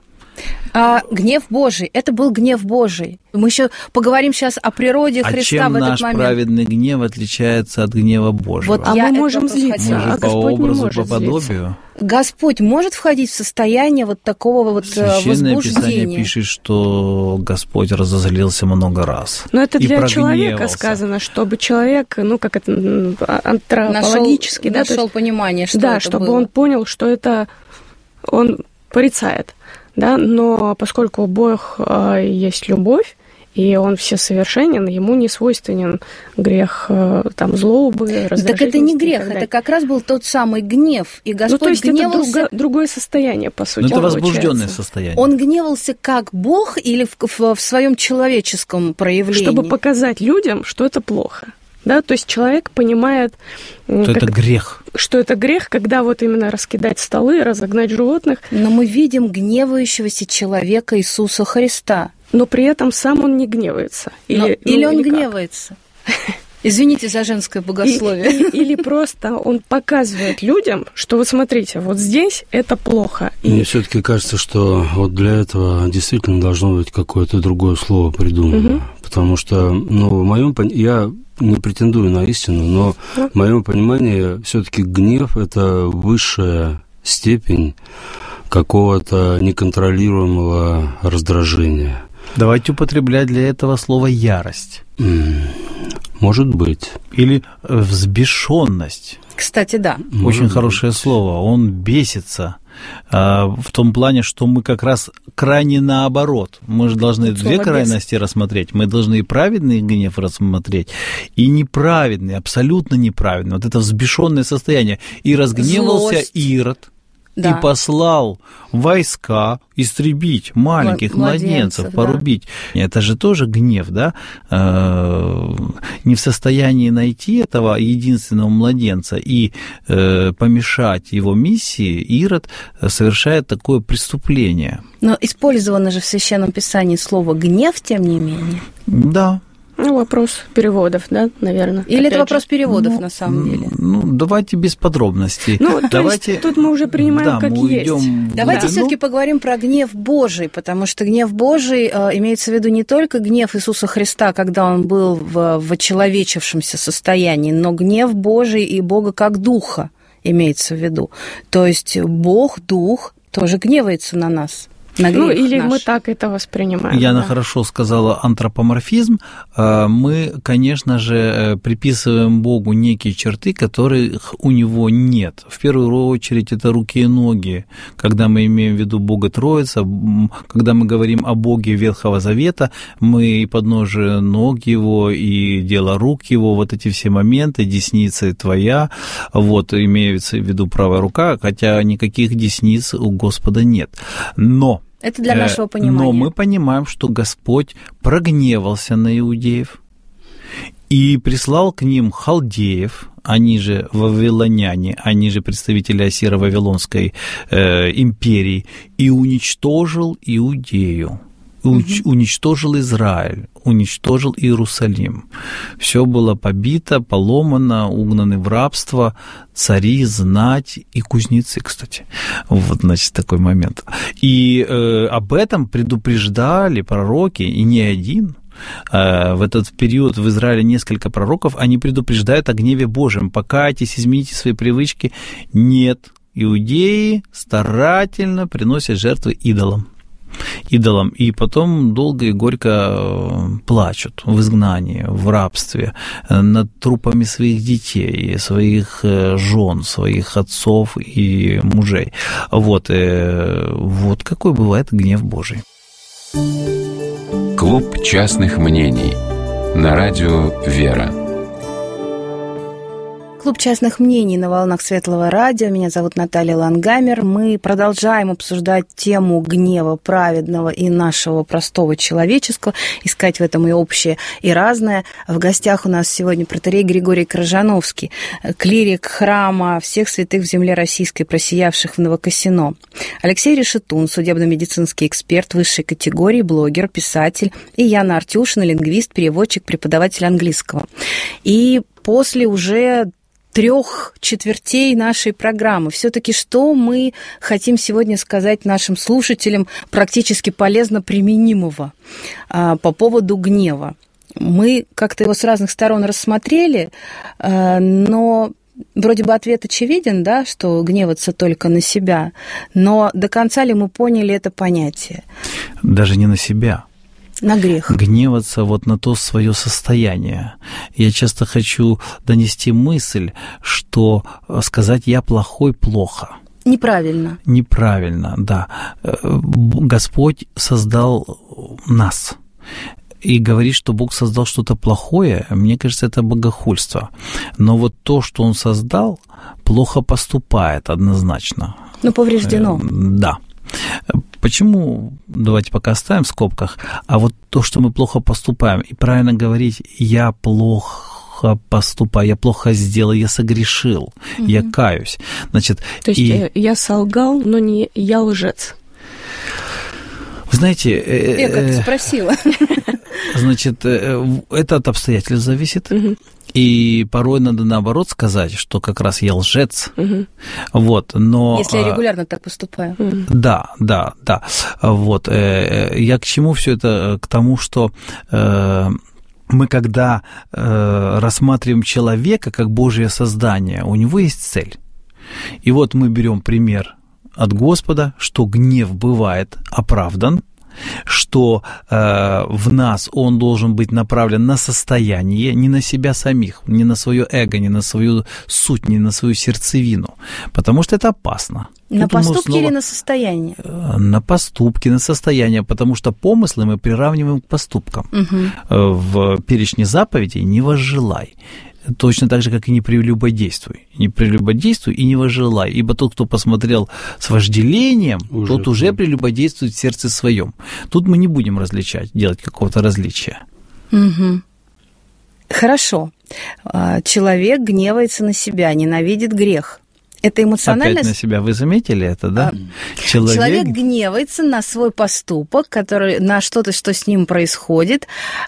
А гнев Божий, это был гнев Божий. Мы еще поговорим сейчас о природе Христа в этот момент. А чем наш праведный гнев отличается от гнева Божьего? Вот мы можем злиться, а Господь не может по подобию. Злиться. Господь может входить в состояние вот такого вот Священное возбуждения? Писание пишет, что Господь разозлился много раз. Но это для человека сказано, чтобы человек, ну, как это антропологически, нашел понимание, что да, это чтобы было. Он понял, что это он порицает. Да, но поскольку Бог есть любовь, и Он всесовершенен, ему не свойственен грех там, злобы, раздражительности. Так это не грех, это как раз был тот самый гнев, и Господь то есть гневался... это другое состояние, по сути. Но это возбужденное состояние. Он гневался как Бог или в своем человеческом проявлении? Чтобы показать людям, что это плохо. Да, то есть человек понимает, что это грех. Что это грех, когда вот именно раскидать столы, разогнать животных. Но мы видим гневающегося человека Иисуса Христа. Но при этом сам он не гневается. Или он гневается. Извините за женское богословие. Или просто он показывает людям, что вот смотрите, вот здесь это плохо. Мне все-таки кажется, что вот для этого действительно должно быть какое-то другое слово придумано. Угу. Потому что, ну, в моем я не претендую на истину, но в моем понимании все-таки гнев – это высшая степень какого-то неконтролируемого раздражения. Давайте употреблять для этого слово ярость. Может быть. Или взбешенность. Кстати, да. Очень хорошее слово. Он бесится. в том плане, что мы как раз крайне наоборот. Мы же должны две крайности рассмотреть. Мы должны и праведный гнев рассмотреть, и неправедный, абсолютно неправедный. Вот это взбешенное состояние. И разгневался Ирод. Да. И послал войска истребить маленьких младенцев, порубить. Да. Это же тоже гнев, да? Не в состоянии найти этого единственного младенца и помешать его миссии, Ирод совершает такое преступление. Но использовано же в Священном Писании слово «гнев», тем не менее. Да. Вопрос переводов, да, наверное. Или это вопрос переводов, на самом деле? Давайте без подробностей. Давайте, тут мы уже принимаем, как есть. Давайте все-таки поговорим про гнев Божий, потому что гнев Божий имеется в виду не только гнев Иисуса Христа, когда он был в очеловечившемся состоянии, но гнев Божий и Бога как Духа имеется в виду. То есть Бог, Дух, тоже гневается на нас. Или наш. Мы так это воспринимаем. Яна хорошо сказала антропоморфизм. Мы, конечно же, приписываем Богу некие черты, которых у него нет. В первую очередь это руки и ноги. Когда мы имеем в виду Бога Троица, когда мы говорим о Боге Ветхого Завета, мы и подножие ног его, и дело рук его, вот эти все моменты, десница твоя, вот, имеется в виду правая рука, хотя никаких десниц у Господа нет. Но это для нашего понимания. Но мы понимаем, что Господь прогневался на иудеев и прислал к ним халдеев, они же вавилоняне, они же представители Ассиро-Вавилонской империи, и уничтожил Иудею. Уничтожил Израиль, уничтожил Иерусалим. Все было побито, поломано, угнаны в рабство цари, знать и кузнецы, кстати. Вот, значит, такой момент. И об этом предупреждали пророки, и не один. В этот период в Израиле несколько пророков, они предупреждают о гневе Божьем. Покайтесь, измените свои привычки. Нет. Иудеи старательно приносят жертвы идолам, и потом долго и горько плачут в изгнании, в рабстве, над трупами своих детей, своих жен, своих отцов и мужей. Вот какой бывает гнев Божий. Клуб частных мнений на радио «Вера». Клуб частных мнений на волнах Светлого радио. Меня зовут Наталья Лангамер. Мы продолжаем обсуждать тему гнева праведного и нашего простого человеческого, искать в этом и общее, и разное. В гостях у нас сегодня протоиерей Григорий Крыжановский, клирик храма всех святых в земле российской, просиявших в Новокосино. Алексей Решетун, судебно-медицинский эксперт высшей категории, блогер, писатель. И Яна Артюшина, лингвист, переводчик, преподаватель английского. И после уже 3/4 нашей программы. Все-таки что мы хотим сегодня сказать нашим слушателям практически полезно применимого по поводу гнева? Мы как-то его с разных сторон рассмотрели, но вроде бы ответ очевиден, да, что гневаться только на себя, но до конца ли мы поняли это понятие? Даже не на себя. На грех. Гневаться вот на то свое состояние. Я часто хочу донести мысль, что сказать «я плохой» плохо. Неправильно. Неправильно, да. Господь создал нас. И говорить, что Бог создал что-то плохое, мне кажется, это богохульство. Но вот то, что Он создал, плохо поступает однозначно. Ну, повреждено. Да. Почему, давайте пока оставим в скобках, а вот то, что мы плохо поступаем, и правильно говорить «я плохо поступаю, я плохо сделал, я согрешил, я каюсь». Значит, то есть я солгал, но не я лжец. Вы знаете... Я как-то спросила. Значит, это от обстоятельств зависит. И порой надо наоборот сказать, что как раз я лжец. Вот, но... Если я регулярно так поступаю. Да. Вот. Я к чему все это? К тому, что мы, когда рассматриваем человека как Божье создание, у него есть цель. И вот мы берем пример от Господа, что гнев бывает оправдан, что в нас он должен быть направлен на состояние, не на себя самих, не на свое эго, не на свою суть, не на свою сердцевину, потому что это опасно. На поступки или на состояние? На поступки, на состояние, потому что помыслы мы приравниваем к поступкам. В перечне заповедей «не возжелай». Точно так же, как и «не прелюбодействуй». «Не прелюбодействуй» и «не возжелай». Ибо тот, кто посмотрел с вожделением, тот уже прелюбодействует в сердце своем. Тут мы не будем различать, делать какого-то различия. Хорошо. Человек гневается на себя, ненавидит грех. Это эмоционально... Опять на себя. Вы заметили это, да? Человек гневается на свой поступок, на что-то, что с ним происходит.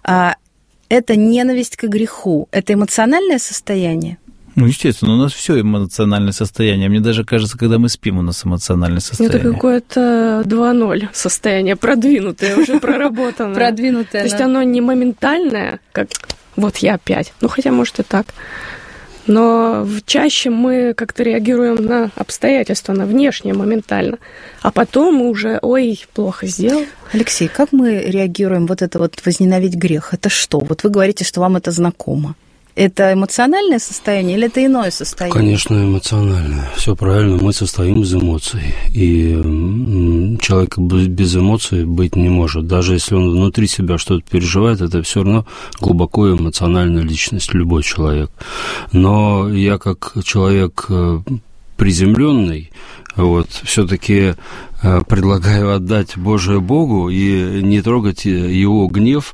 Это ненависть к греху. Это эмоциональное состояние? Ну, естественно, у нас все эмоциональное состояние. Мне даже кажется, когда мы спим, у нас эмоциональное состояние. Это какое-то 2.0 состояние, продвинутое, уже проработанное. Продвинутое, то есть оно не моментальное, как вот я опять. Ну, хотя, может, и так. Но чаще мы как-то реагируем на обстоятельства, на внешнее моментально. А потом мы уже, плохо сделал. Алексей, как мы реагируем возненавидеть грех? Это что? Вот вы говорите, что вам это знакомо. Это эмоциональное состояние или это иное состояние? Конечно, эмоциональное. Все правильно, мы состоим из эмоций. И человек без эмоций быть не может. Даже если он внутри себя что-то переживает, это все равно глубоко эмоциональная личность, любой человек. Но я как человек приземленный, все-таки предлагаю отдать Божие Богу и не трогать его гнев,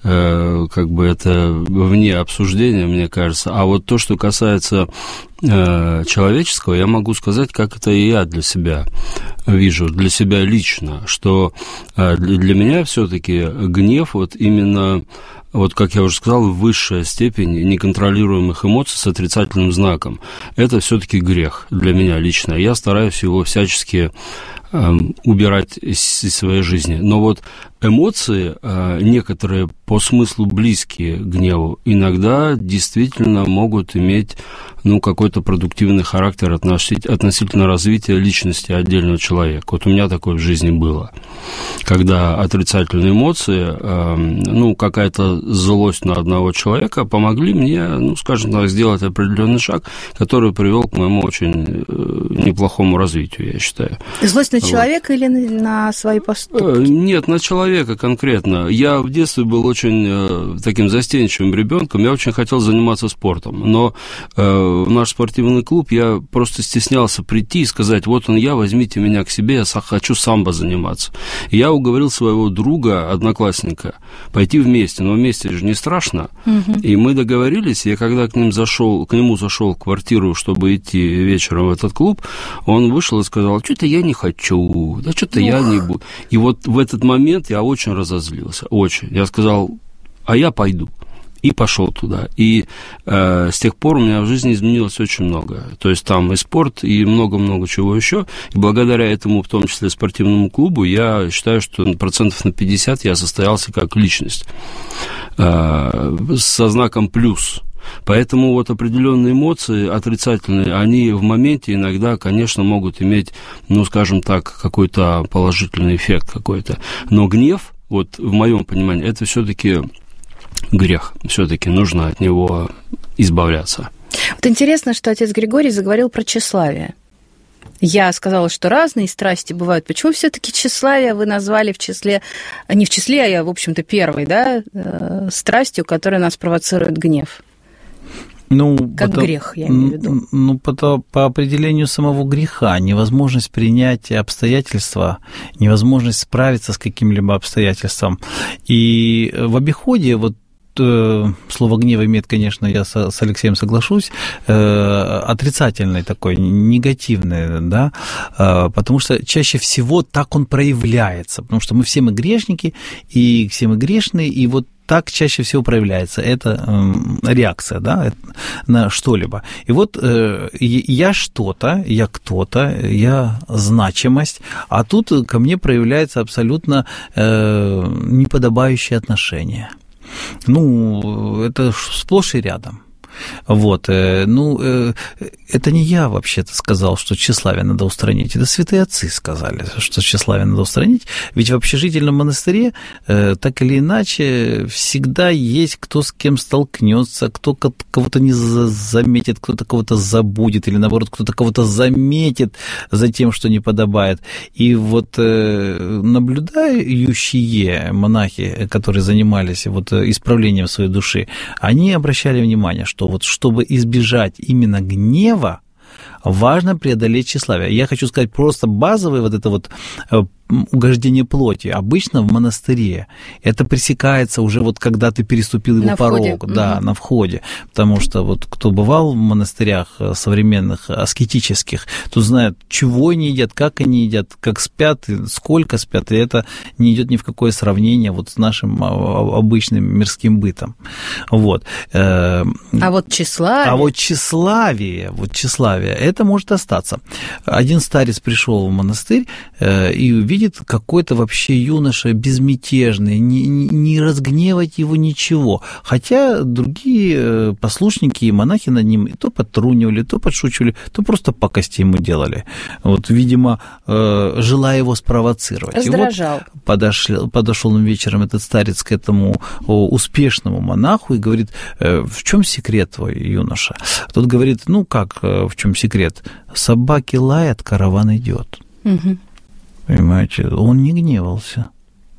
это вне обсуждения, мне кажется. А вот то, что касается человеческого, я могу сказать, как это и я для себя вижу, для себя лично, что для меня все-таки гнев именно, как я уже сказал, высшая степень неконтролируемых эмоций с отрицательным знаком. Это все-таки грех для меня лично. Я стараюсь его всячески убирать из своей жизни. Но эмоции, некоторые по смыслу близкие к гневу, иногда действительно могут иметь какой-то продуктивный характер относительно развития личности отдельного человека. У меня такое в жизни было. Когда отрицательные эмоции, какая-то злость на одного человека помогли мне, скажем так, сделать определенный шаг, который привел к моему очень неплохому развитию, я считаю. Злость на человека или на свои поступки? Нет, на человека конкретно. Я в детстве был очень таким застенчивым ребенком, я очень хотел заниматься спортом, но в наш спортивный клуб я просто стеснялся прийти и сказать: вот я, возьмите меня к себе, я хочу самбо заниматься. И я уговорил своего друга, одноклассника, пойти вместе, но вместе же не страшно. И мы договорились, я когда к нему зашел в квартиру, чтобы идти вечером в этот клуб, он вышел и сказал: что-то я не хочу, что-то я не буду. И в этот момент я очень разозлился, очень. Я сказал: а я пойду. И пошел туда. И с тех пор у меня в жизни изменилось очень много. То есть там и спорт, и много-много чего еще. И благодаря этому, в том числе спортивному клубу, я считаю, что 50% я состоялся как личность. Со знаком плюс. Поэтому определенные эмоции отрицательные, они в моменте иногда, конечно, могут иметь, скажем так, какой-то положительный эффект какой-то. Но гнев, в моем понимании, это все-таки грех. Все-таки нужно от него избавляться. Интересно, что отец Григорий заговорил про тщеславие. Я сказала, что разные страсти бывают. Почему все-таки тщеславие вы назвали не в числе, а в общем-то, первой, страстью, которая нас провоцирует гнев? Грех, я имею в виду. По определению самого греха, невозможность принять обстоятельства, невозможность справиться с каким-либо обстоятельством. И в обиходе слово «гнев» имеет, конечно, я с Алексеем соглашусь, отрицательный такой, негативный, да, потому что чаще всего так он проявляется, потому что все мы грешники, и все мы грешные, и так чаще всего проявляется. Это реакция, да, на что-либо. И я что-то, я кто-то, я значимость, а тут ко мне проявляется абсолютно неподобающее отношение. Это сплошь и рядом. Вот, это не я вообще-то сказал, что тщеславие надо устранить, это святые отцы сказали, что тщеславие надо устранить, ведь в общежительном монастыре так или иначе всегда есть кто с кем столкнется, кто кого-то не заметит, кто-то кого-то забудет, или наоборот, кто-то кого-то заметит за тем, что не подобает. И вот наблюдающие монахи, которые занимались вот исправлением своей души, они обращали внимание, что вот чтобы избежать именно гнева, важно преодолеть тщеславие. Я хочу сказать, просто базовое вот это вот угождение плоти обычно в монастыре. Это пресекается уже вот когда ты переступил его порог, да, на входе. Потому что вот кто бывал в монастырях современных, аскетических, то знает, чего они едят, как они едят, как спят, сколько спят, и это не идет ни в какое сравнение вот с нашим обычным мирским бытом. Вот. А вот тщеславие, это может остаться. Один старец пришел в монастырь и увидел, какой-то вообще юноша безмятежный, не разгневать его ничего. Хотя другие послушники и монахи над ним то подтрунивали, то подшучивали, то просто пакости ему делали. Вот, видимо, желая его спровоцировать. Раздражал. И вот подошел вечером этот старец к этому успешному монаху и говорит: в чем секрет твой, юноша? Тот говорит: ну как, в чем секрет? Собаки лают, караван идет. Угу. Понимаете, он не гневался.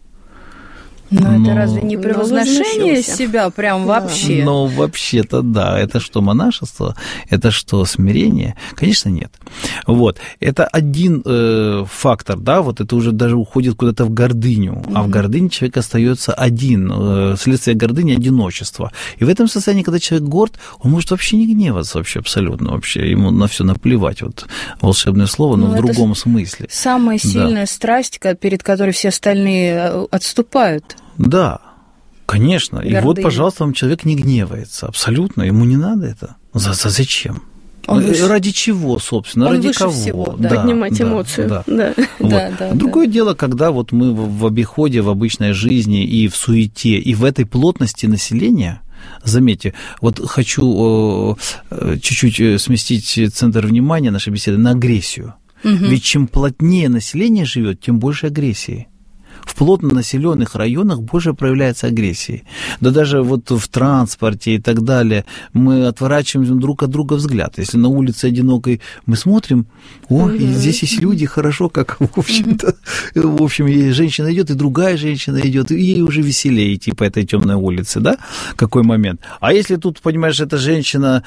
Но это разве не превозношение себя прям вообще? Ну, вообще-то да. Это что, монашество? Это что, смирение? Конечно, нет. Вот. Это один фактор, да, вот это уже даже уходит куда-то в гордыню. А в гордыне человек остается один. Следствие гордыни – одиночество. И в этом состоянии, когда человек горд, он может вообще не гневаться вообще абсолютно. Вообще ему на все наплевать. Вот волшебное слово, но в другом смысле. Самая сильная страсть, перед которой все остальные отступают. Да, конечно. Гордыня. И вот, пожалуйста, вам человек не гневается. Абсолютно. Ему не надо это. Зачем? Ради чего, собственно? Ради кого? Всего, да. Поднимать эмоцию. Да. Да. Вот. Да, Другое дело, когда вот мы в обиходе, в обычной жизни и в суете, и в этой плотности населения. Заметьте, вот хочу чуть-чуть сместить центр внимания нашей беседы на агрессию. Ведь чем плотнее население живет, тем больше агрессии. В плотно населенных районах больше проявляется агрессии. Да даже вот в транспорте и так далее мы отворачиваем друг от друга взгляд. Если на улице одинокой мы смотрим, и здесь есть люди, хорошо, как, в общем-то, в общем, и женщина идет, и другая женщина идет, и ей уже веселее идти по этой темной улице, да? Какой момент? А если тут, понимаешь, эта женщина...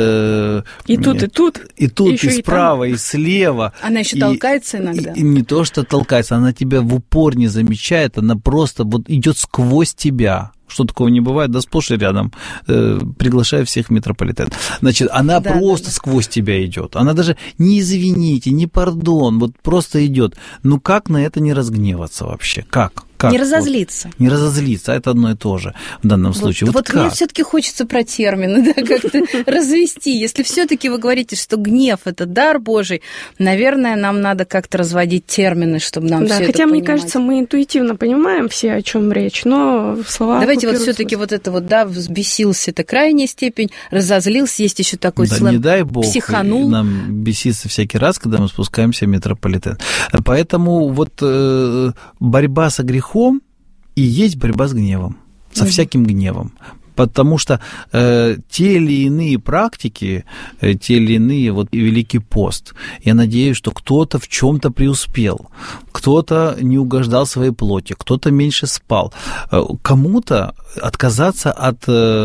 И тут, и справа, и слева. Она еще толкается иногда. И не то, что толкается, она тебя в упор не замечает, она просто вот идет сквозь тебя. Что такого не бывает, да сплошь и рядом. Приглашаю всех в метрополитен. Значит, она просто сквозь тебя идет. Она даже не извините, не пардон, вот просто идет. Ну как на это не разгневаться вообще? Как? Не разозлиться. Вот. Не разозлиться, это одно и то же в данном случае. Вот мне все-таки хочется про термины, да, как-то развести. Если все-таки вы говорите, что гнев – это дар Божий, наверное, нам надо как-то разводить термины, чтобы нам все это хотя, понимать. Мне кажется, мы интуитивно понимаем все, о чем речь, но в словах... Давайте вот все-таки вот это вот, да, взбесился – это крайняя степень, разозлился, есть еще такой сленг. Не дай Бог, психанул. Нам бесится всякий раз, когда мы спускаемся в метрополитен. Поэтому вот борьба с грехом и есть борьба с гневом, со всяким гневом. Потому что те или иные практики, те или иные, вот Великий пост, я надеюсь, что кто-то в чем-то преуспел, кто-то не угождал своей плоти, кто-то меньше спал. Кому-то отказаться от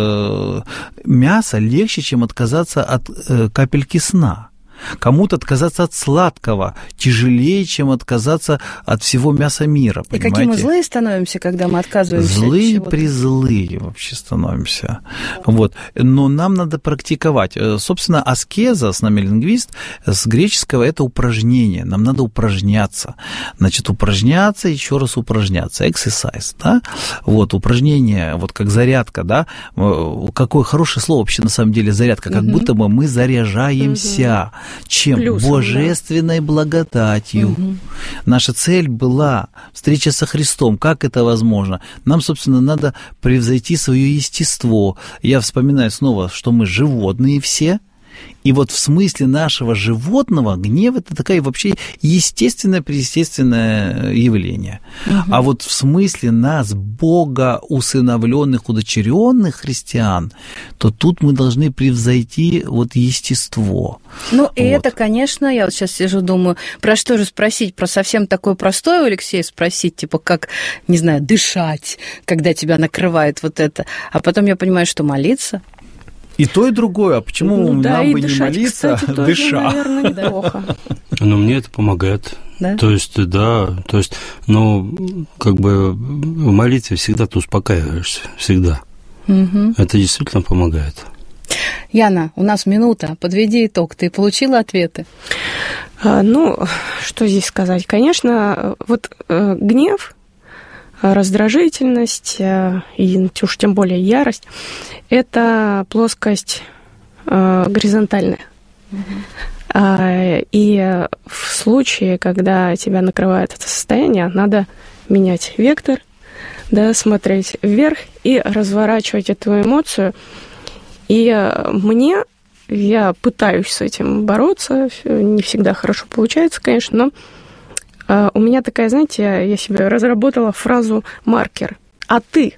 мяса легче, чем отказаться от капельки сна. Кому-то отказаться от сладкого тяжелее, чем отказаться от всего мяса мира, понимаете? И какие мы злые становимся, когда мы отказываемся злые, от чего-то. призлые вообще становимся. Вот. Но нам надо практиковать. Собственно, аскеза, с нами лингвист, с греческого это упражнение. Нам надо упражняться. Значит, упражняться, еще раз упражняться. Exercise, да? Вот, упражнение, вот как зарядка, да? Какое хорошее слово вообще на самом деле зарядка, как будто бы мы заряжаемся. чем? Плюсом, Божественной благодатью. Угу. Наша цель была встреча со Христом. Как это возможно? Нам, собственно, надо превзойти свое естество. Я вспоминаю снова, что мы животные все. И вот в смысле нашего животного гнев – это такое вообще естественное, преестественное явление. А вот в смысле нас, Бога усыновленных, удочеренных христиан, то тут мы должны превзойти вот естество. Ну, и это, конечно, я вот сейчас сижу, думаю, про что же спросить? Про совсем такое простое у Алексея спросить, типа, как, не знаю, дышать, когда тебя накрывает вот это. А потом я понимаю, что молиться. И то, и другое. А почему нам бы дышать, не молиться, кстати, тоже, дыша? наверное, неплохо. Но мне это помогает. Да? То есть, как бы в молитве всегда ты успокаиваешься, всегда. Угу. Это действительно помогает. Яна, у нас минута. Подведи итог. Ты получила ответы? Что здесь сказать? Конечно, вот гнев, раздражительность и уж тем более ярость – это плоскость горизонтальная. И в случае, когда тебя накрывает это состояние, надо менять вектор, да, смотреть вверх и разворачивать эту эмоцию. И я пытаюсь с этим бороться, не всегда хорошо получается, конечно, но у меня такая, знаете, я себе разработала фразу «маркер». А ты?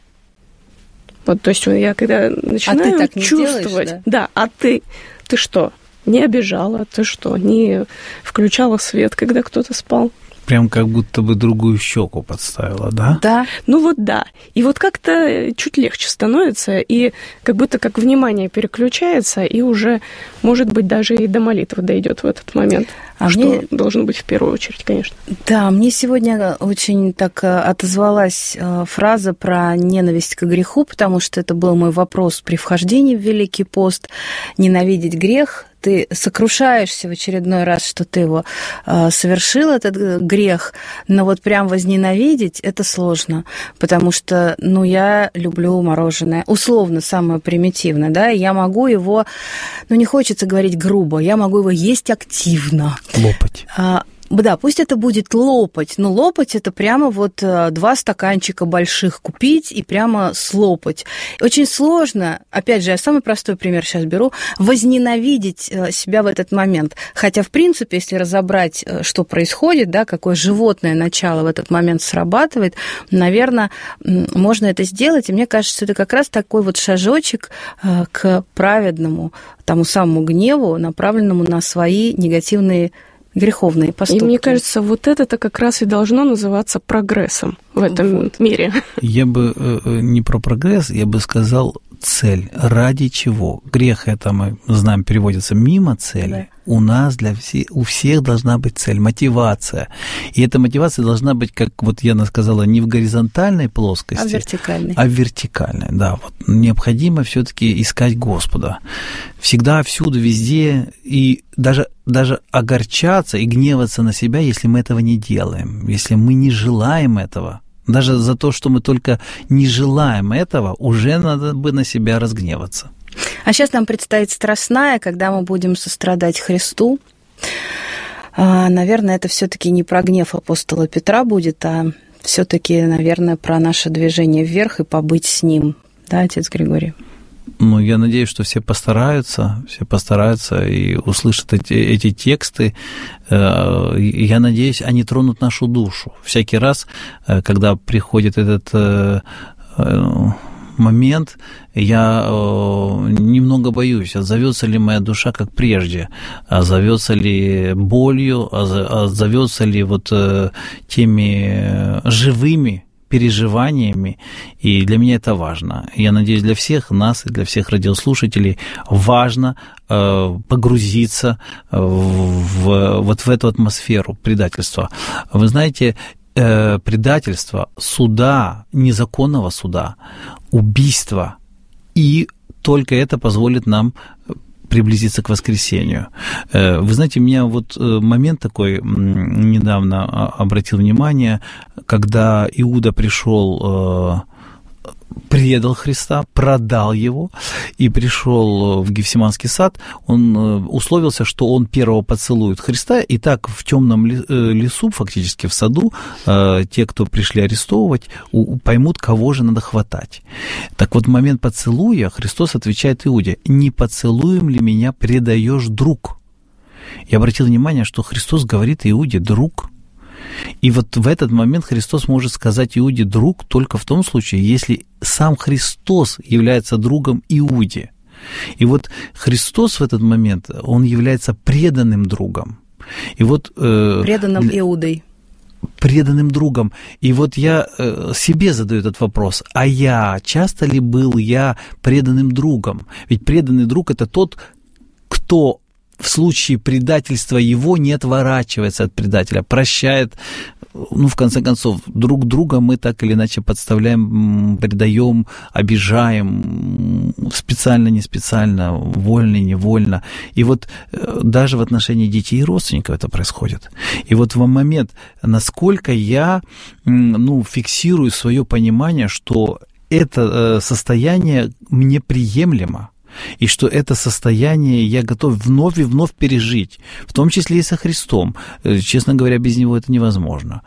Вот, то есть я когда начинаю ты так не чувствовать... делаешь, да? Да, ты что, не обижала? Ты что, не включала свет, когда кто-то спал? Прям как будто бы другую щеку подставила, да? Да. Да. И вот как-то чуть легче становится, и как будто как внимание переключается, и уже, может быть, даже и до молитвы дойдет в этот момент. Что должно быть в первую очередь, конечно. Да, мне сегодня очень так отозвалась фраза про ненависть к греху, потому что это был мой вопрос при вхождении в Великий пост. Ненавидеть грех. Ты сокрушаешься в очередной раз, что ты его совершил, этот грех, но вот прям возненавидеть это сложно, потому что, я люблю мороженое, условно, самое примитивное, да, и я могу его, не хочется говорить грубо, я могу его есть активно. Лопать. Да, пусть это будет лопать, но лопать это прямо 2 стаканчика больших купить и прямо слопать. Очень сложно, опять же, я самый простой пример сейчас беру, возненавидеть себя в этот момент. Хотя, в принципе, если разобрать, что происходит, да, какое животное начало в этот момент срабатывает, наверное, можно это сделать. И мне кажется, что это как раз такой шажочек к праведному, тому самому гневу, направленному на свои негативные греховные поступки. И мне кажется, вот это-то как раз и должно называться прогрессом в этом мире. Я бы не про прогресс, я бы сказал цель. Ради чего? Грех, это мы знаем, переводится мимо цели. Да. У нас у всех должна быть цель, мотивация. И эта мотивация должна быть, как Яна сказала, не в горизонтальной плоскости, а в вертикальной. Да, необходимо все-таки искать Господа. Всегда, всюду, везде. И даже огорчаться и гневаться на себя, если мы этого не делаем, если мы не желаем этого. Даже за то, что мы только не желаем этого, уже надо бы на себя разгневаться. А сейчас нам предстоит страстная, когда мы будем сострадать Христу. Наверное, это все-таки не про гнев апостола Петра будет, а все-таки, наверное, про наше движение вверх и побыть с ним. Да, отец Григорий? Я надеюсь, что все постараются и услышат эти тексты. Я надеюсь, они тронут нашу душу. Всякий раз, когда приходит этот момент, я немного боюсь, отзовется ли моя душа как прежде, отзовется ли болью, отзовется ли теми живыми переживаниями, и для меня это важно. Я надеюсь, для всех нас и для всех радиослушателей важно погрузиться в эту атмосферу предательства. Вы знаете, предательство, суда, незаконного суда, убийства, и только это позволит нам приблизиться к воскресению. Вы знаете, меня момент такой недавно обратил внимание, когда Иуда пришел предал Христа, продал его и пришел в Гефсиманский сад, он условился, что он первого поцелует Христа, и так в темном лесу, фактически в саду, те, кто пришли арестовывать, поймут, кого же надо хватать. Так вот, в момент поцелуя Христос отвечает Иуде: «Не поцелуем ли меня предаешь, друг?» Я обратил внимание, что Христос говорит Иуде «друг». И вот в этот момент Христос может сказать Иуде «друг» только в том случае, если сам Христос является другом Иуде. И вот Христос в этот момент, он является преданным другом. И вот, преданным Иудой. Преданным другом. И вот я себе задаю этот вопрос: а часто ли был я преданным другом? Ведь преданный друг – это тот, кто в случае предательства его не отворачивается от предателя, прощает. В конце концов, друг друга мы так или иначе подставляем, предаем, обижаем, специально, не специально, вольно, невольно. И вот даже в отношении детей и родственников это происходит. И вот в момент, насколько я фиксирую свое понимание, что это состояние мне приемлемо, и что это состояние я готов вновь и вновь пережить, в том числе и со Христом. Честно говоря, без него это невозможно.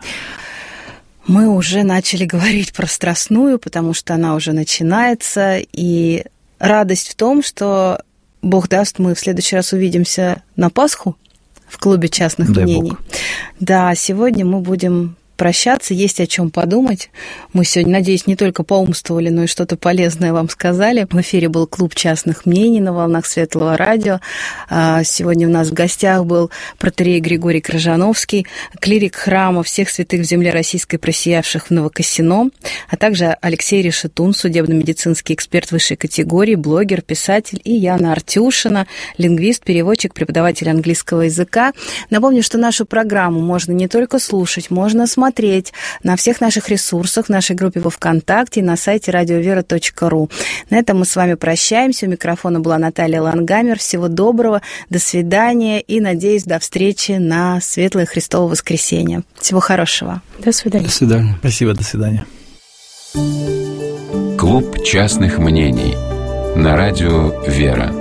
Мы уже начали говорить про страстную, потому что она уже начинается, и радость в том, что, Бог даст, мы в следующий раз увидимся на Пасху в клубе частных мнений. Бог. Да, сегодня мы будем прощаться, есть о чем подумать. Мы сегодня, надеюсь, не только поумствовали, но и что-то полезное вам сказали. В эфире был клуб частных мнений на волнах Светлого радио. Сегодня у нас в гостях был протоиерей Григорий Крыжановский, клирик храма Всех Святых в земле российской, просиявших в Новокосино, а также Алексей Решетун, судебно-медицинский эксперт высшей категории, блогер, писатель, и Яна Артюшина, лингвист, переводчик, преподаватель английского языка. Напомню, что нашу программу можно не только слушать, можно смотреть на всех наших ресурсах, в нашей группе во ВКонтакте и на сайте radiovera.ru. На этом мы с вами прощаемся. У микрофона была Наталья Лангамер. Всего доброго, до свидания и, надеюсь, до встречи на Светлое Христово воскресенье. Всего хорошего. До свидания. До свидания. Спасибо, до свидания. Клуб частных мнений на радио «Вера».